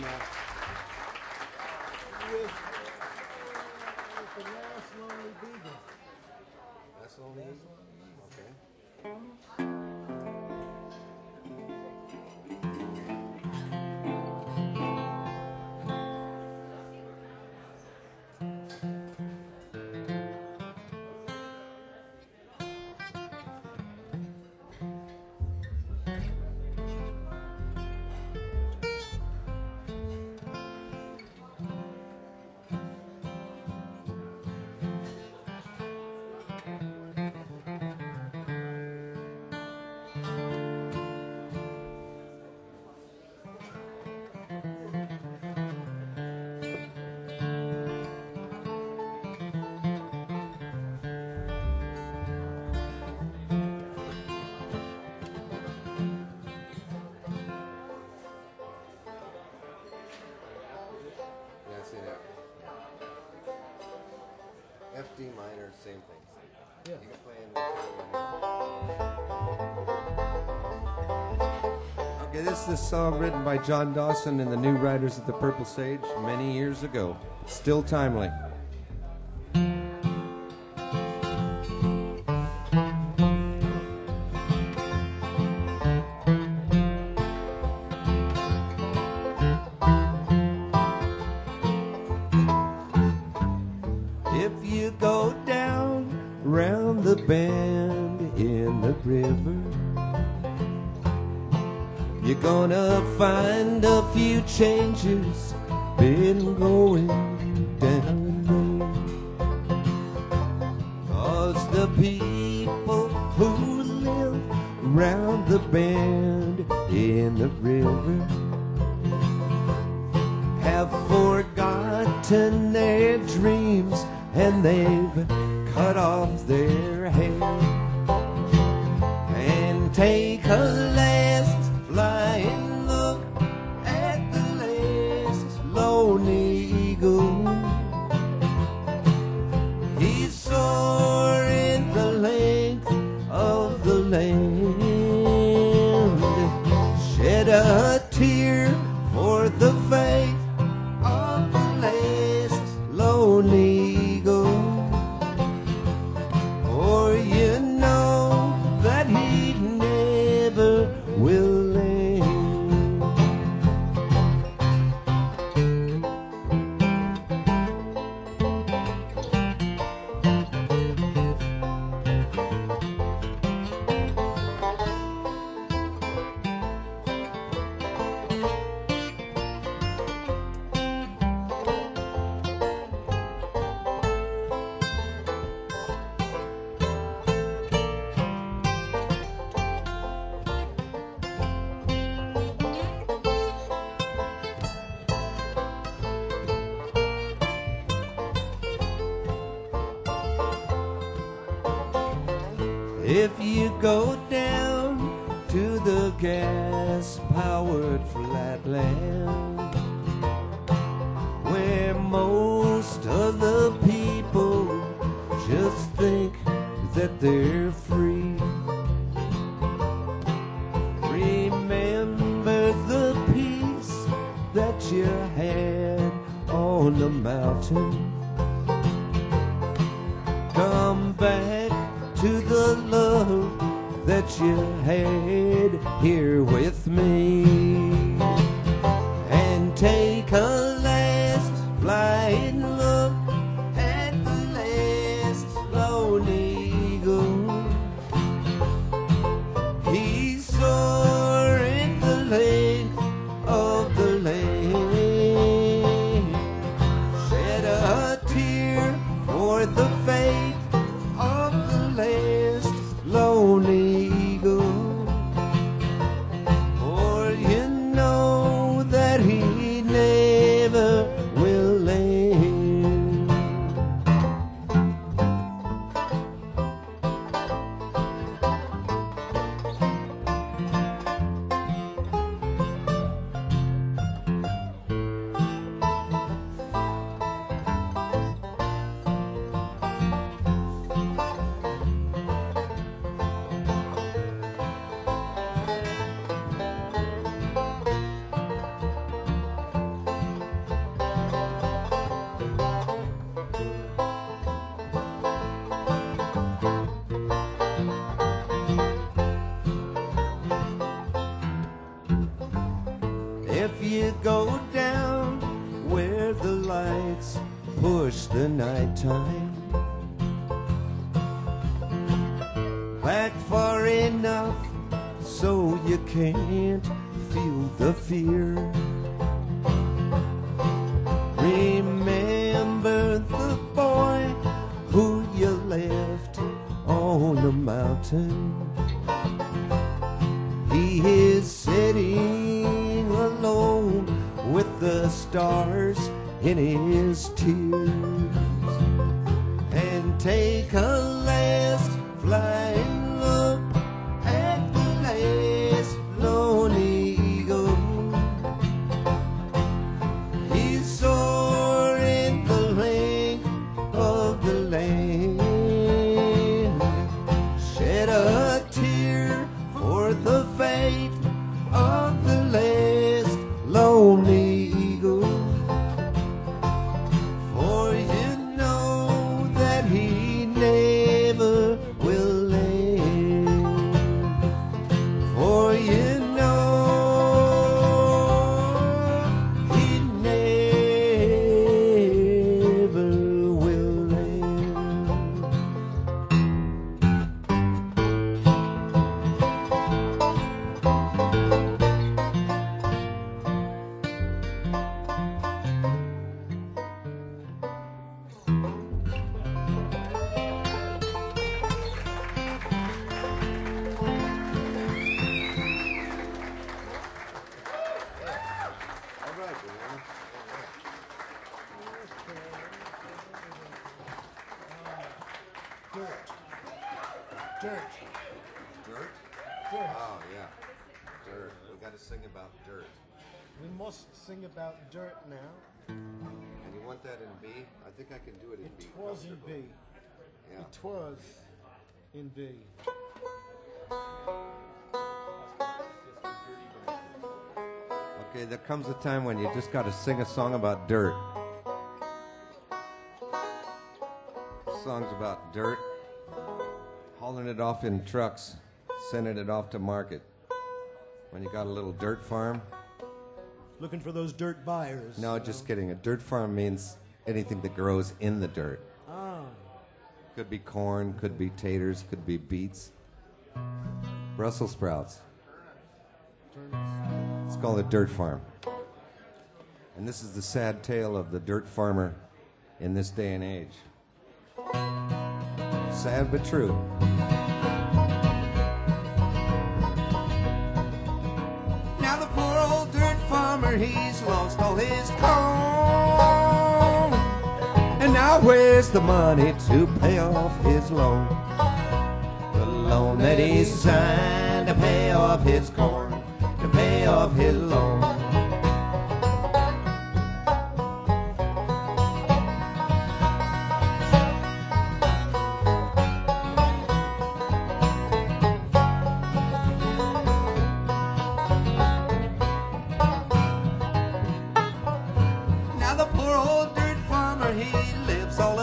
With, with the last lonely beagle. That's only okay. F D minor, same thing. Yeah. You can play in the Okay, this is a song written by John Dawson and the New Riders of the Purple Sage many years ago. Still timely. If you go down round the bend in the river, you're gonna find a few changes been going down there. 'Cause the people who live round the bend in the river have forgotten their dreams and they've cut off their hair. And take a last flying look at the last lonely eagle. He's soaring the length of the land. Shed a tear for the fate of the last lonely eagle. Or you know that he never will land. If you go down to the gas-powered flatland, where most of the people just think that they're free, remember the peace that you had on the mountain. Come back to the love that you had here with me, and take a last flying look at the last lonely eagle. He's soaring the length of the land. Shed a tear for the fate of the last lonely eagle. For you know that he never will land. If you go down where the lights push the nighttime back far enough so you can't feel the fear, remember the boy who you left on the mountain. He is sitting alone with the stars in his tears. And take a last flying look at the last lonely eagle. He's soaring the length of the land. Dirt. Dirt. Dirt? Dirt. Oh, yeah. Dirt. We got to sing about dirt. We must sing about dirt now. And you want that in B? I think I can do it in B. It was in B. Yeah. It was in B. Okay, there comes a time when you just got to sing a song about dirt. Songs about dirt, hauling it off in trucks, sending it off to market. When you got a little dirt farm. Looking for those dirt buyers. No, just kidding. A dirt farm means anything that grows in the dirt. Ah. Could be corn, could be taters, could be beets. Brussels sprouts. It's called a dirt farm. And this is the sad tale of the dirt farmer in this day and age. Sad but true. Now the poor old dirt farmer, he's lost all his corn. And now where's the money to pay off his loan? The loan that he signed to pay off his corn, to pay off his loan. Now the poor old dirt farmer, he lives all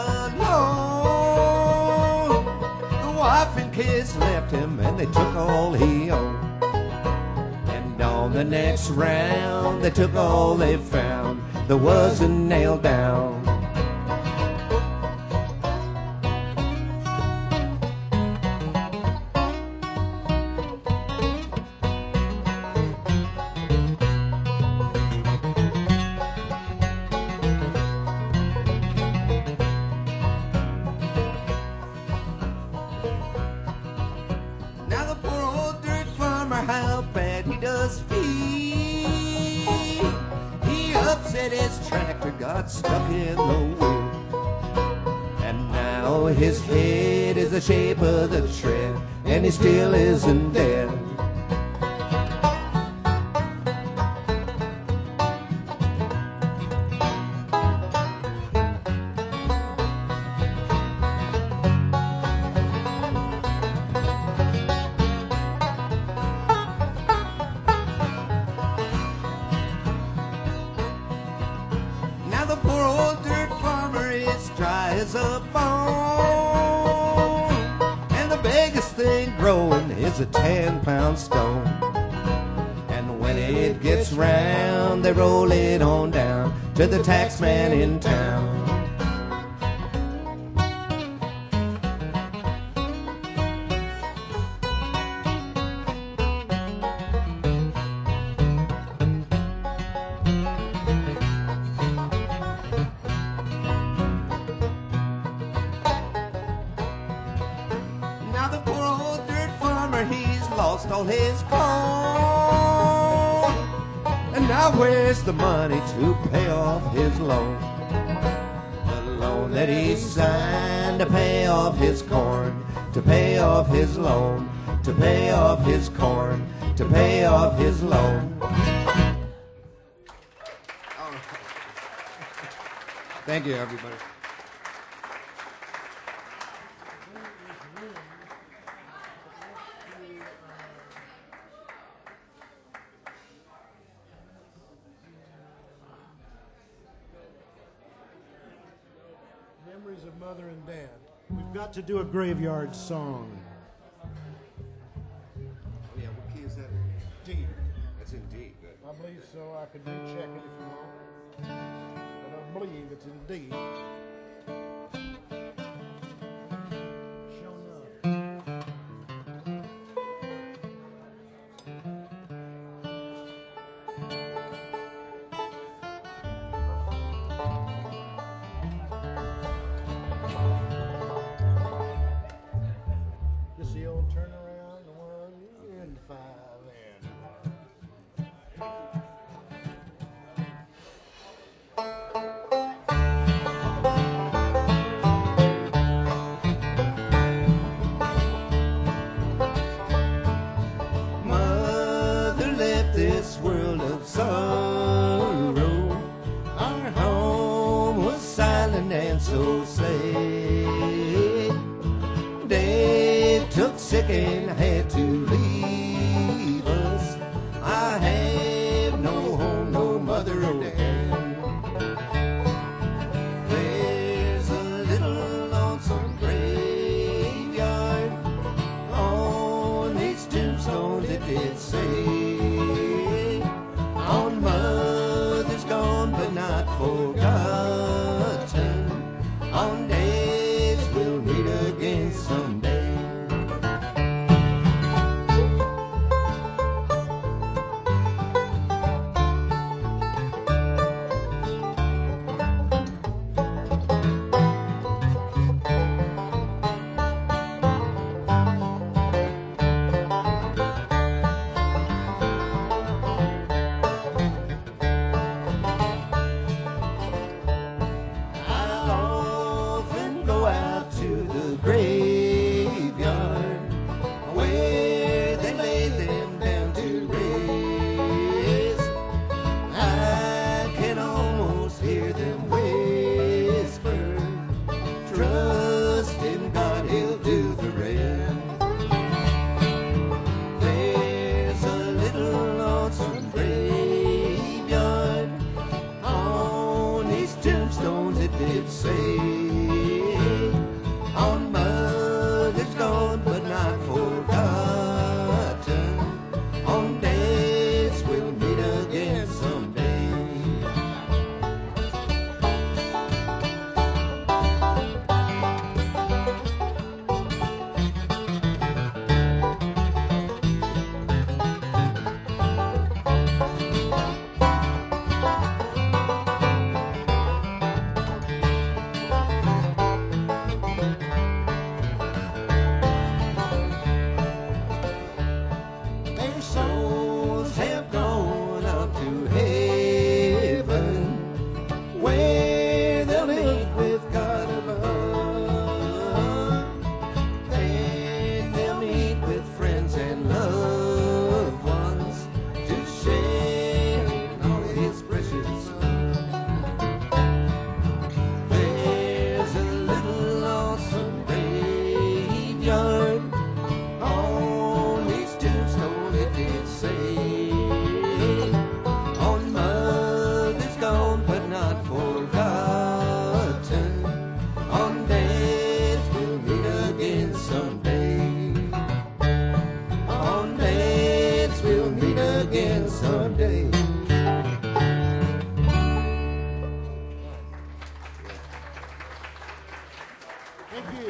alone. The wife and kids left him and they took all he owned. And on the next round they took all they found that wasn't nailed down. Now the poor old dirt farmer, how bad he does feel. He upset his tractor, got stuck in the wheel. And now his head is the shape of the tread, and he still isn't dead. Now the poor old dirt farmer is dry as a bone, and the biggest thing growing is a ten-pound stone. And when it gets round, they roll it on down to the tax man in town. Now the poor old dirt farmer, he's lost all his corn. And now where's the money to pay off his loan? The loan that he signed to pay off his corn, to pay off his loan, to pay off his corn, to pay off his loan. Thank you, everybody. Memories of mother and dad. We've got to do a graveyard song. Oh, yeah, what key is that? D. That's in D. Good. I believe so. I could recheck it if you want. But I believe it's in D. Sure enough. Just the old turnaround, the one and five and. went so sad. Dave took sick and had to leave us. I have no home, no mother or dad. There's a little lonesome graveyard on these tombstones, it did say, on mother's gone but not forgotten, on days we'll meet again someday. I'll often go out to the graveyard where they lay them down to rest. I can almost hear them whisper, trust in God, He'll do the rest. There's a little lonesome graveyard on these tombstones, it did say, on mother's gone but not forgotten, on days we'll meet again someday. Their souls have gone up to heaven, where they'll live with God above. Then they'll meet with friends and loved ones to share in all His precious Son. There's a little lonesome graveyard on these tombstones, it did say, on mother's gone but not forgotten, on days we'll meet again someday, on days we'll meet again someday. Thank you.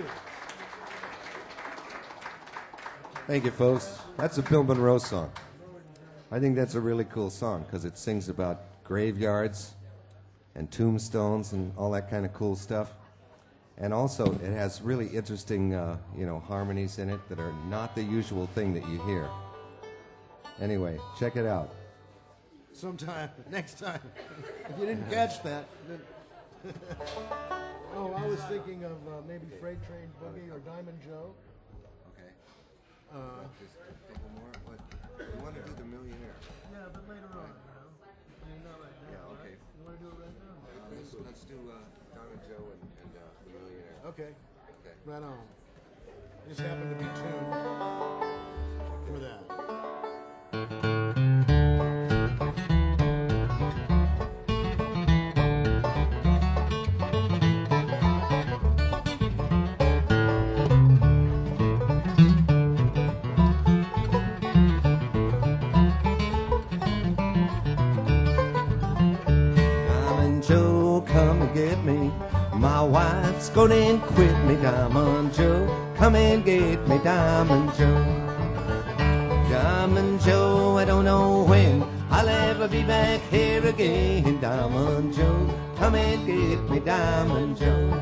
Thank you, folks. That's a Bill Monroe song. I think that's a really cool song because it sings about graveyards and tombstones and all that kind of cool stuff. And also, it has really interesting, uh, you know, harmonies in it that are not the usual thing that you hear. Anyway, check it out. Sometime, next time. If you didn't catch that. Then oh, I was thinking of uh, maybe Freight Train Boogie or Diamond Joe. Okay. Uh, Just a couple more. What? You want to do the Millionaire? yeah, but later on, you know. I mean, not right now. Yeah, okay. Right? You want to do it right now? Let's, let's do uh, Diamond Joe and, and uh, the Millionaire. Okay. Okay. Right on. I just happened to be tuned for that. Diamond Joe, come and get me. My wife's gonna and quit me. Diamond Joe, come and get me. Diamond Joe. Diamond Joe, I don't know when I'll ever be back here again. Diamond Joe, come and get me. Diamond Joe.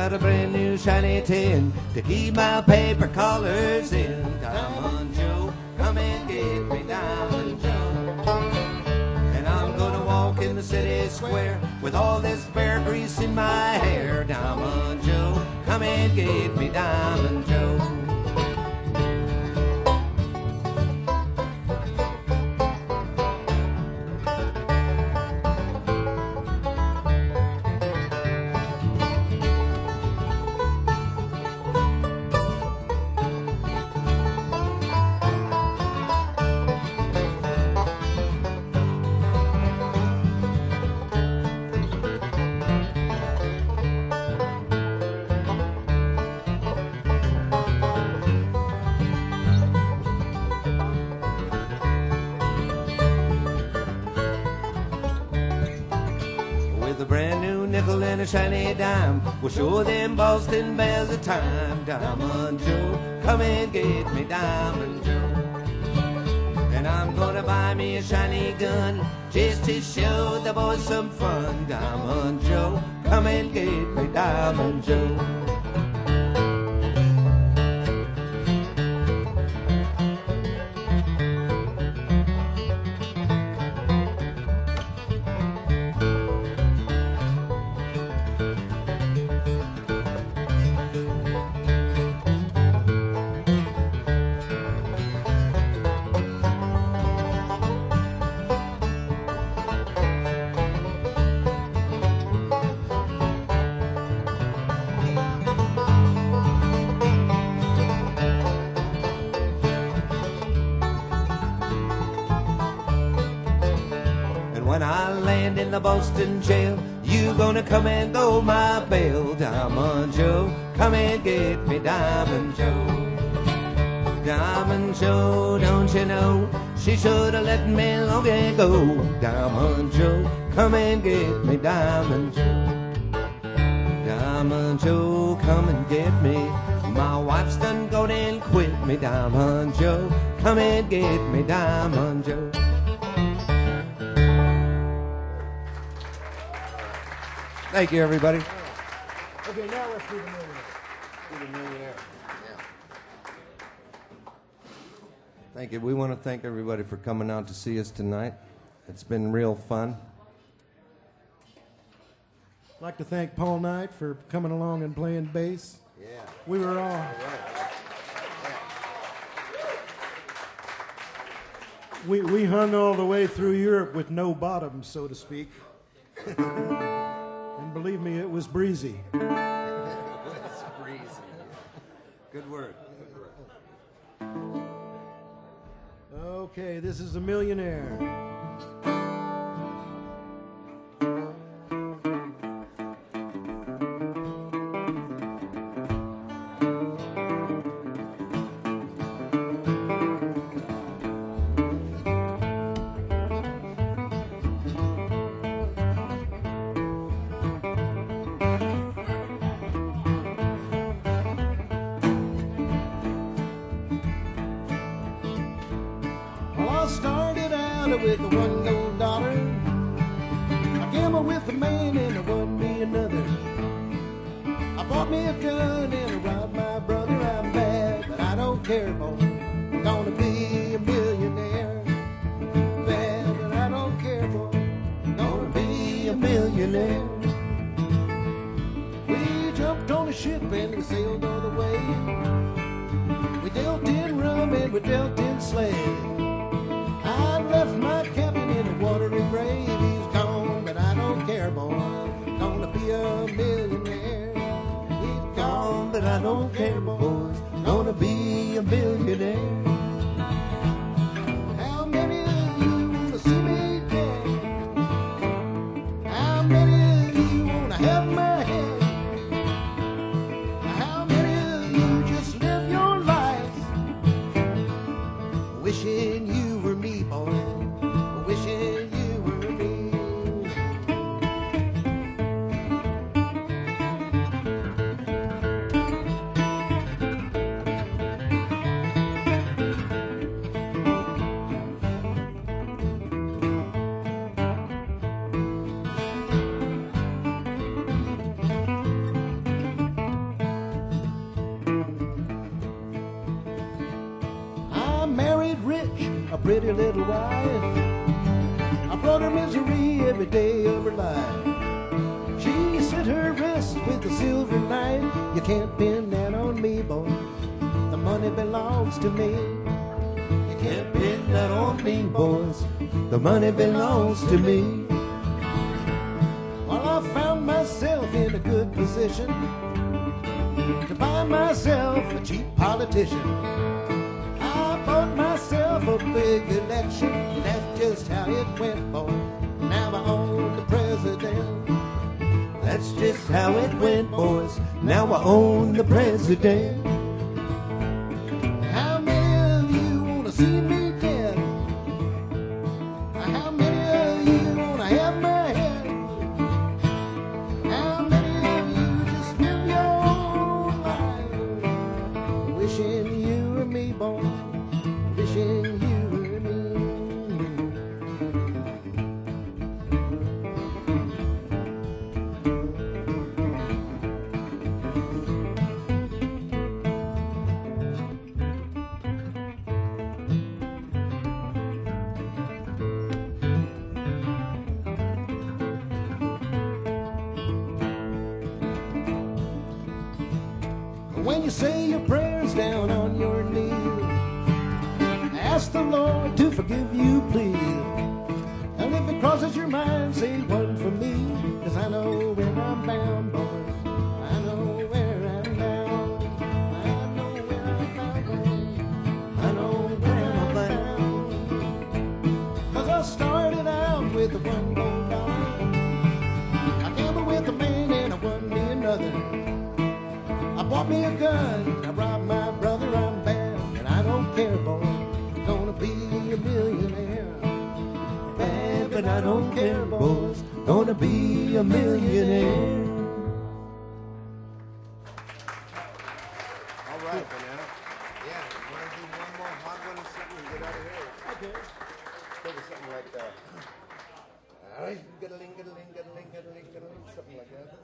got a brand new shiny tin to keep my paper collars in. Diamond Joe, come and get me, Diamond Joe. And I'm gonna walk in the city square with all this bear grease in my hair. Diamond Joe, come and get me, Diamond Joe. A shiny dime will show them Boston bears a time. Diamond Joe, come and get me, Diamond Joe. And I'm gonna buy me a shiny gun just to show the boys some fun. Diamond Joe, come and get me, Diamond Joe. The Boston jail, you gonna come and go my bail. Diamond Joe, come and get me, Diamond Joe. Diamond Joe, don't you know she should have let me long ago. Diamond Joe, come and get me, Diamond Joe. Diamond Joe, come and get me. My wife's done gone and quit me. Diamond Joe, come and get me, Diamond Joe. Thank you, everybody. Okay, now let's do the millionaire. Do the millionaire. Yeah. Thank you. We want to thank everybody for coming out to see us tonight. It's been real fun. I'd like to thank Paul Knight for coming along and playing bass. Yeah. We were all. All right. We, we hung all the way through Europe with no bottom, so to speak. And believe me, it was breezy. It's breezy. Good word. Okay, this is The Millionaire. With the one gold dollar, I gambled with a man and I won me another. I bought me a gun and I robbed my brother. I'm bad, but I don't care, boy. I'm gonna be a millionaire. Bad, but I don't care, boy. I'm gonna be a millionaire. We jumped on a ship and we sailed all the way. We dealt in rum and we dealt in slave. I left my captain in a watery grave. He's gone, but I don't care, boy. Gonna be a millionaire. He's gone, but I don't care, boy. Gonna be a millionaire. How many of you wanna see me dead? How many of you wanna have my head? How many of you just live your lives wishing you were me, boy, wishing you were me. I married rich, a pretty little wife. I brought her misery every day of her life. She slit her wrist with a silver knife. You can't pin that on me, boy. The money belongs to me. You can't pin that on me, boys. The money belongs to me. Well, I found myself in a good position to find myself a cheap politician. I bought myself a big election. That's just how it went, boy. Now I own the president. That's just how it went, boys. Now I own the president. How many of you want to see me dead? How many of you want to have my head? How many of you just live your life wishing you were me, boy? Wishing you were me. When you say your prayers down on your knees, ask the Lord to forgive you, please. And if it crosses your mind, say one for me, 'cause I know where I'm bound, boys. I know where I'm bound. I know where I'm bound, boys. I know where I'm bound. 'Cause I started out with a one gold dollar. I gambled with a man and I won me another. I bought me a gun, I robbed my brother, I'm bad, and I don't care, boy, gonna be a millionaire. Bad, but I don't care, boys, gonna be a millionaire. All right, Banana. Yeah, want to do one more hot one or something and get out of here? Okay. Think of something like that. All right, giddling, giddling, giddling, giddling, giddling, something like that.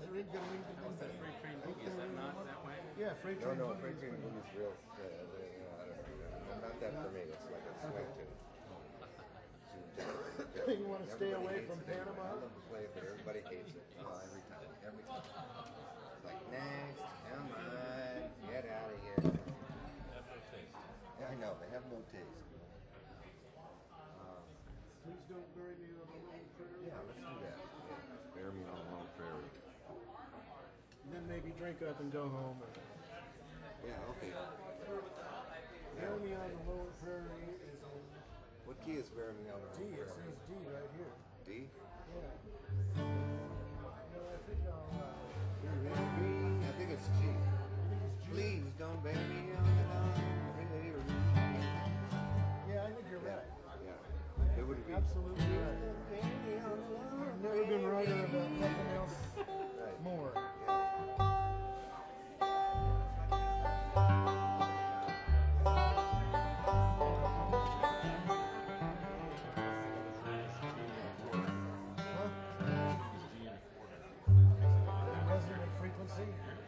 Yeah, freight No, no, Freight Train Blues is real. Uh, you know, I don't know. Not that for me. It's like a swing tune. You want to stay away from Panama? I love to play it, but everybody hates it. Oh, every time, every time. It's like, next, come on, get out of here. Yeah, I know, they have no taste. Um, Please don't bury me on the lone prairie. yeah, let's do that. Yeah, bury me on a lone prairie. And then maybe drink up and go home. Yeah, okay. Bury me on the lone prairie is in What key is bury me on a D. lone It prairie? says D right here. D? Yeah. No, I think I'll. Uh, I think it's G. Please don't bury me on the lone prairie. yeah, I think you're right. Yeah, it would be. Absolutely right. I've never been righter about nothing else more. Resonant frequency.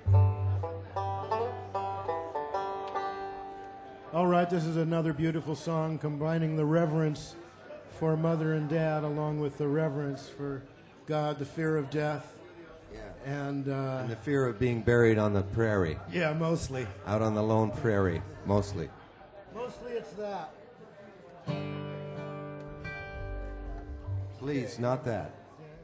All right, this is another beautiful song combining the reverence for mother and dad along with the reverence for God, the fear of death, Yeah. and, uh, And the fear of being buried on the prairie, yeah, mostly. out on the lone prairie, mostly. Mostly it's that. Please, not that.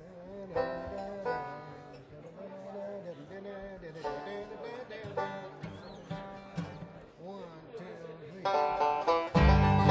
One, two, three.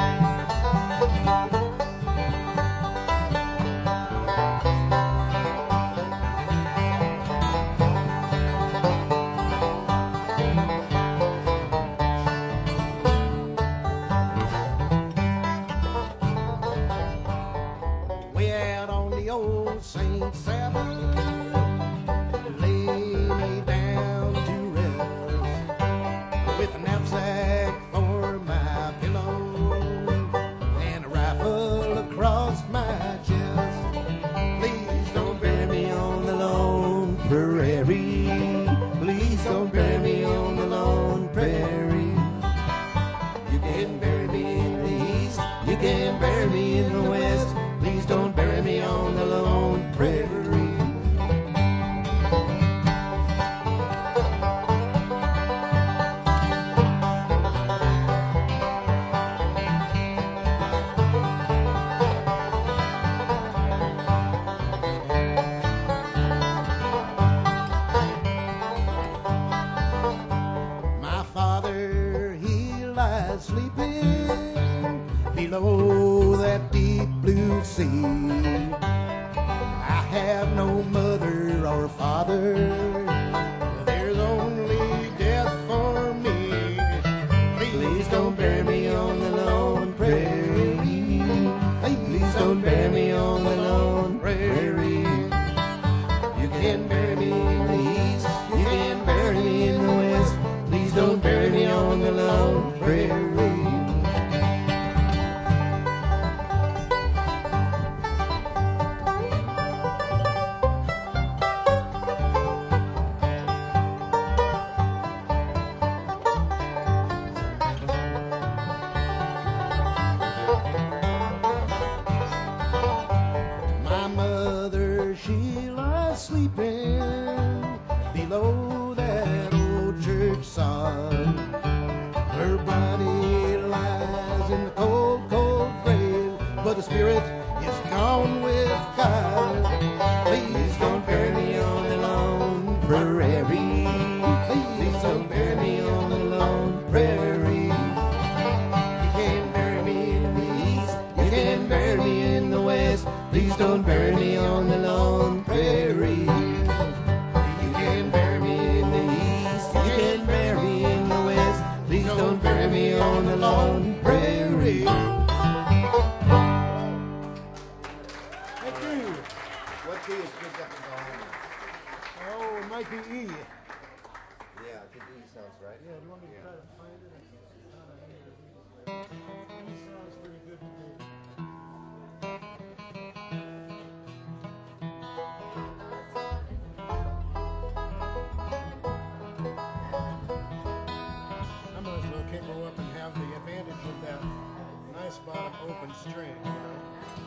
Way out on the old Saint Sabbath, lay me down to rest with a knapsack for my pillow and a rifle across my chest. Please don't bury me on the lone prairie. Please don't bury me on the lone prairie. You can bury me in You can bury me in the west. Please don't bury me on the lone prairie. My father, he lies sleeping below that deep blue sea. I have no mother or father. There's only death for me. Please don't bury me on the lone prairie. Please don't bury me on the lone prairie. You can bury me in the east. You can bury me in the west. Please don't bury me on the lone prairie. My mother, she lies sleeping below that old church sod. Her body lies in the cold, cold grave, but the spirit is gone with God. Please don't bury me on the lone prairie. Please don't bury me on the lone prairie. You can bury me in the east. You can bury me in the west. Please don't bury me on the lone prairie. You can bury me in the east. You can bury me in the west. Please don't bury me on the lone prairie. Thank you. What key is picked up in Oklahoma? Oh, it might be E. Yeah, I think E sounds right. Yeah, do you want me to try to find it? E sounds pretty good to me. I might as well capo up and have the advantage of that nice bottom open string, you know?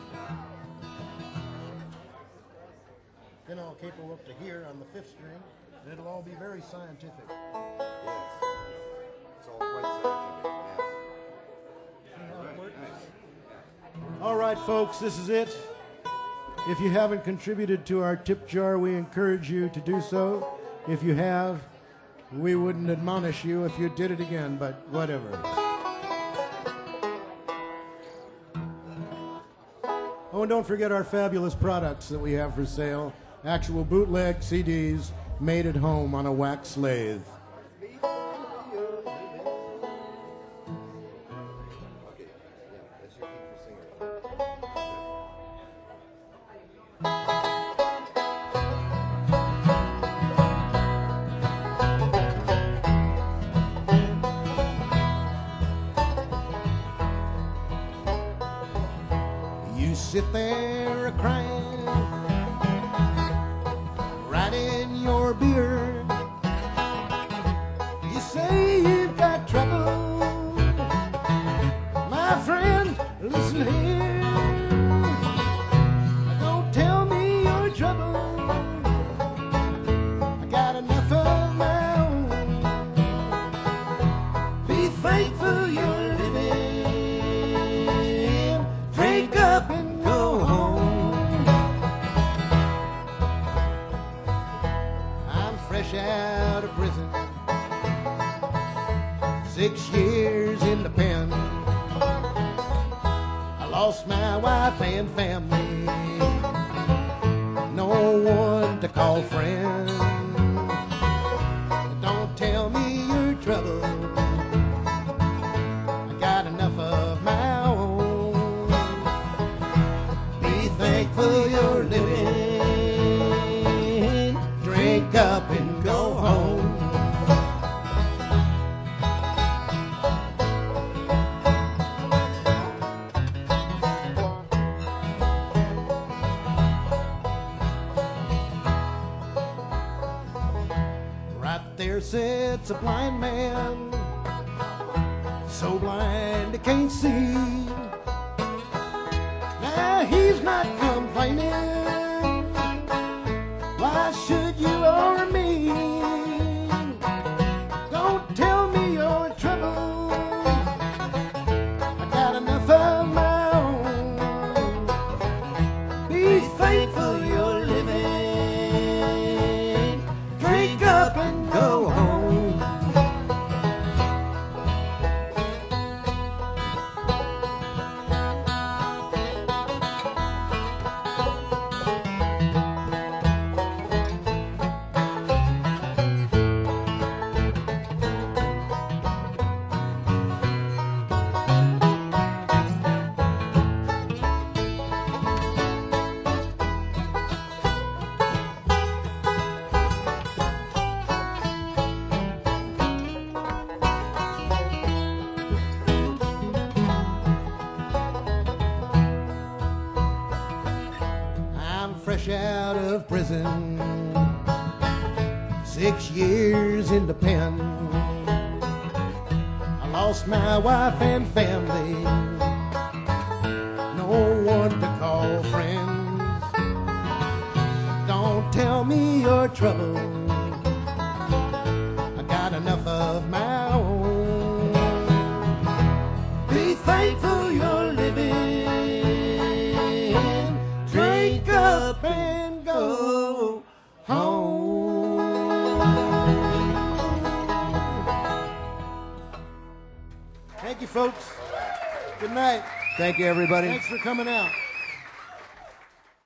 Then I'll capo up to here on the fifth string, and it'll all be very scientific. Yes. It's all quite scientific, All right, folks, this is it. If you haven't contributed to our tip jar, we encourage you to do so. If you have, we wouldn't admonish you if you did it again, but whatever. Oh, and don't forget our fabulous products that we have for sale. Actual bootleg C Ds made at home on a wax lathe. Okay, yeah, that's your key for singer. You sit there a crying, right in your beard. You say you've got trouble. My friend, listen here. Don't tell me your trouble. I got enough of my own. Be thankful you're living. Drink up and go home. I'm fresh out of prison, six years in the pen. I lost my wife and family, no one to call friend. Don't tell me your trouble. I got enough of my own. Be thankful you're living. Drink up and go home. Right there sits a blind man, so blind he can't see. Now he's not complaining. Why should you or me? Don't tell me your trouble. I got enough of my own. Be thankful you're living. Drink up and go home. I'm fresh out of prison, six years in the pen. I lost my wife and family, no one to call friends. Don't tell me your trouble, I got enough of my own. Be thankful you're living. Drink up and go home. Thank you, folks. Good night. Thank you, everybody. Thanks for coming out.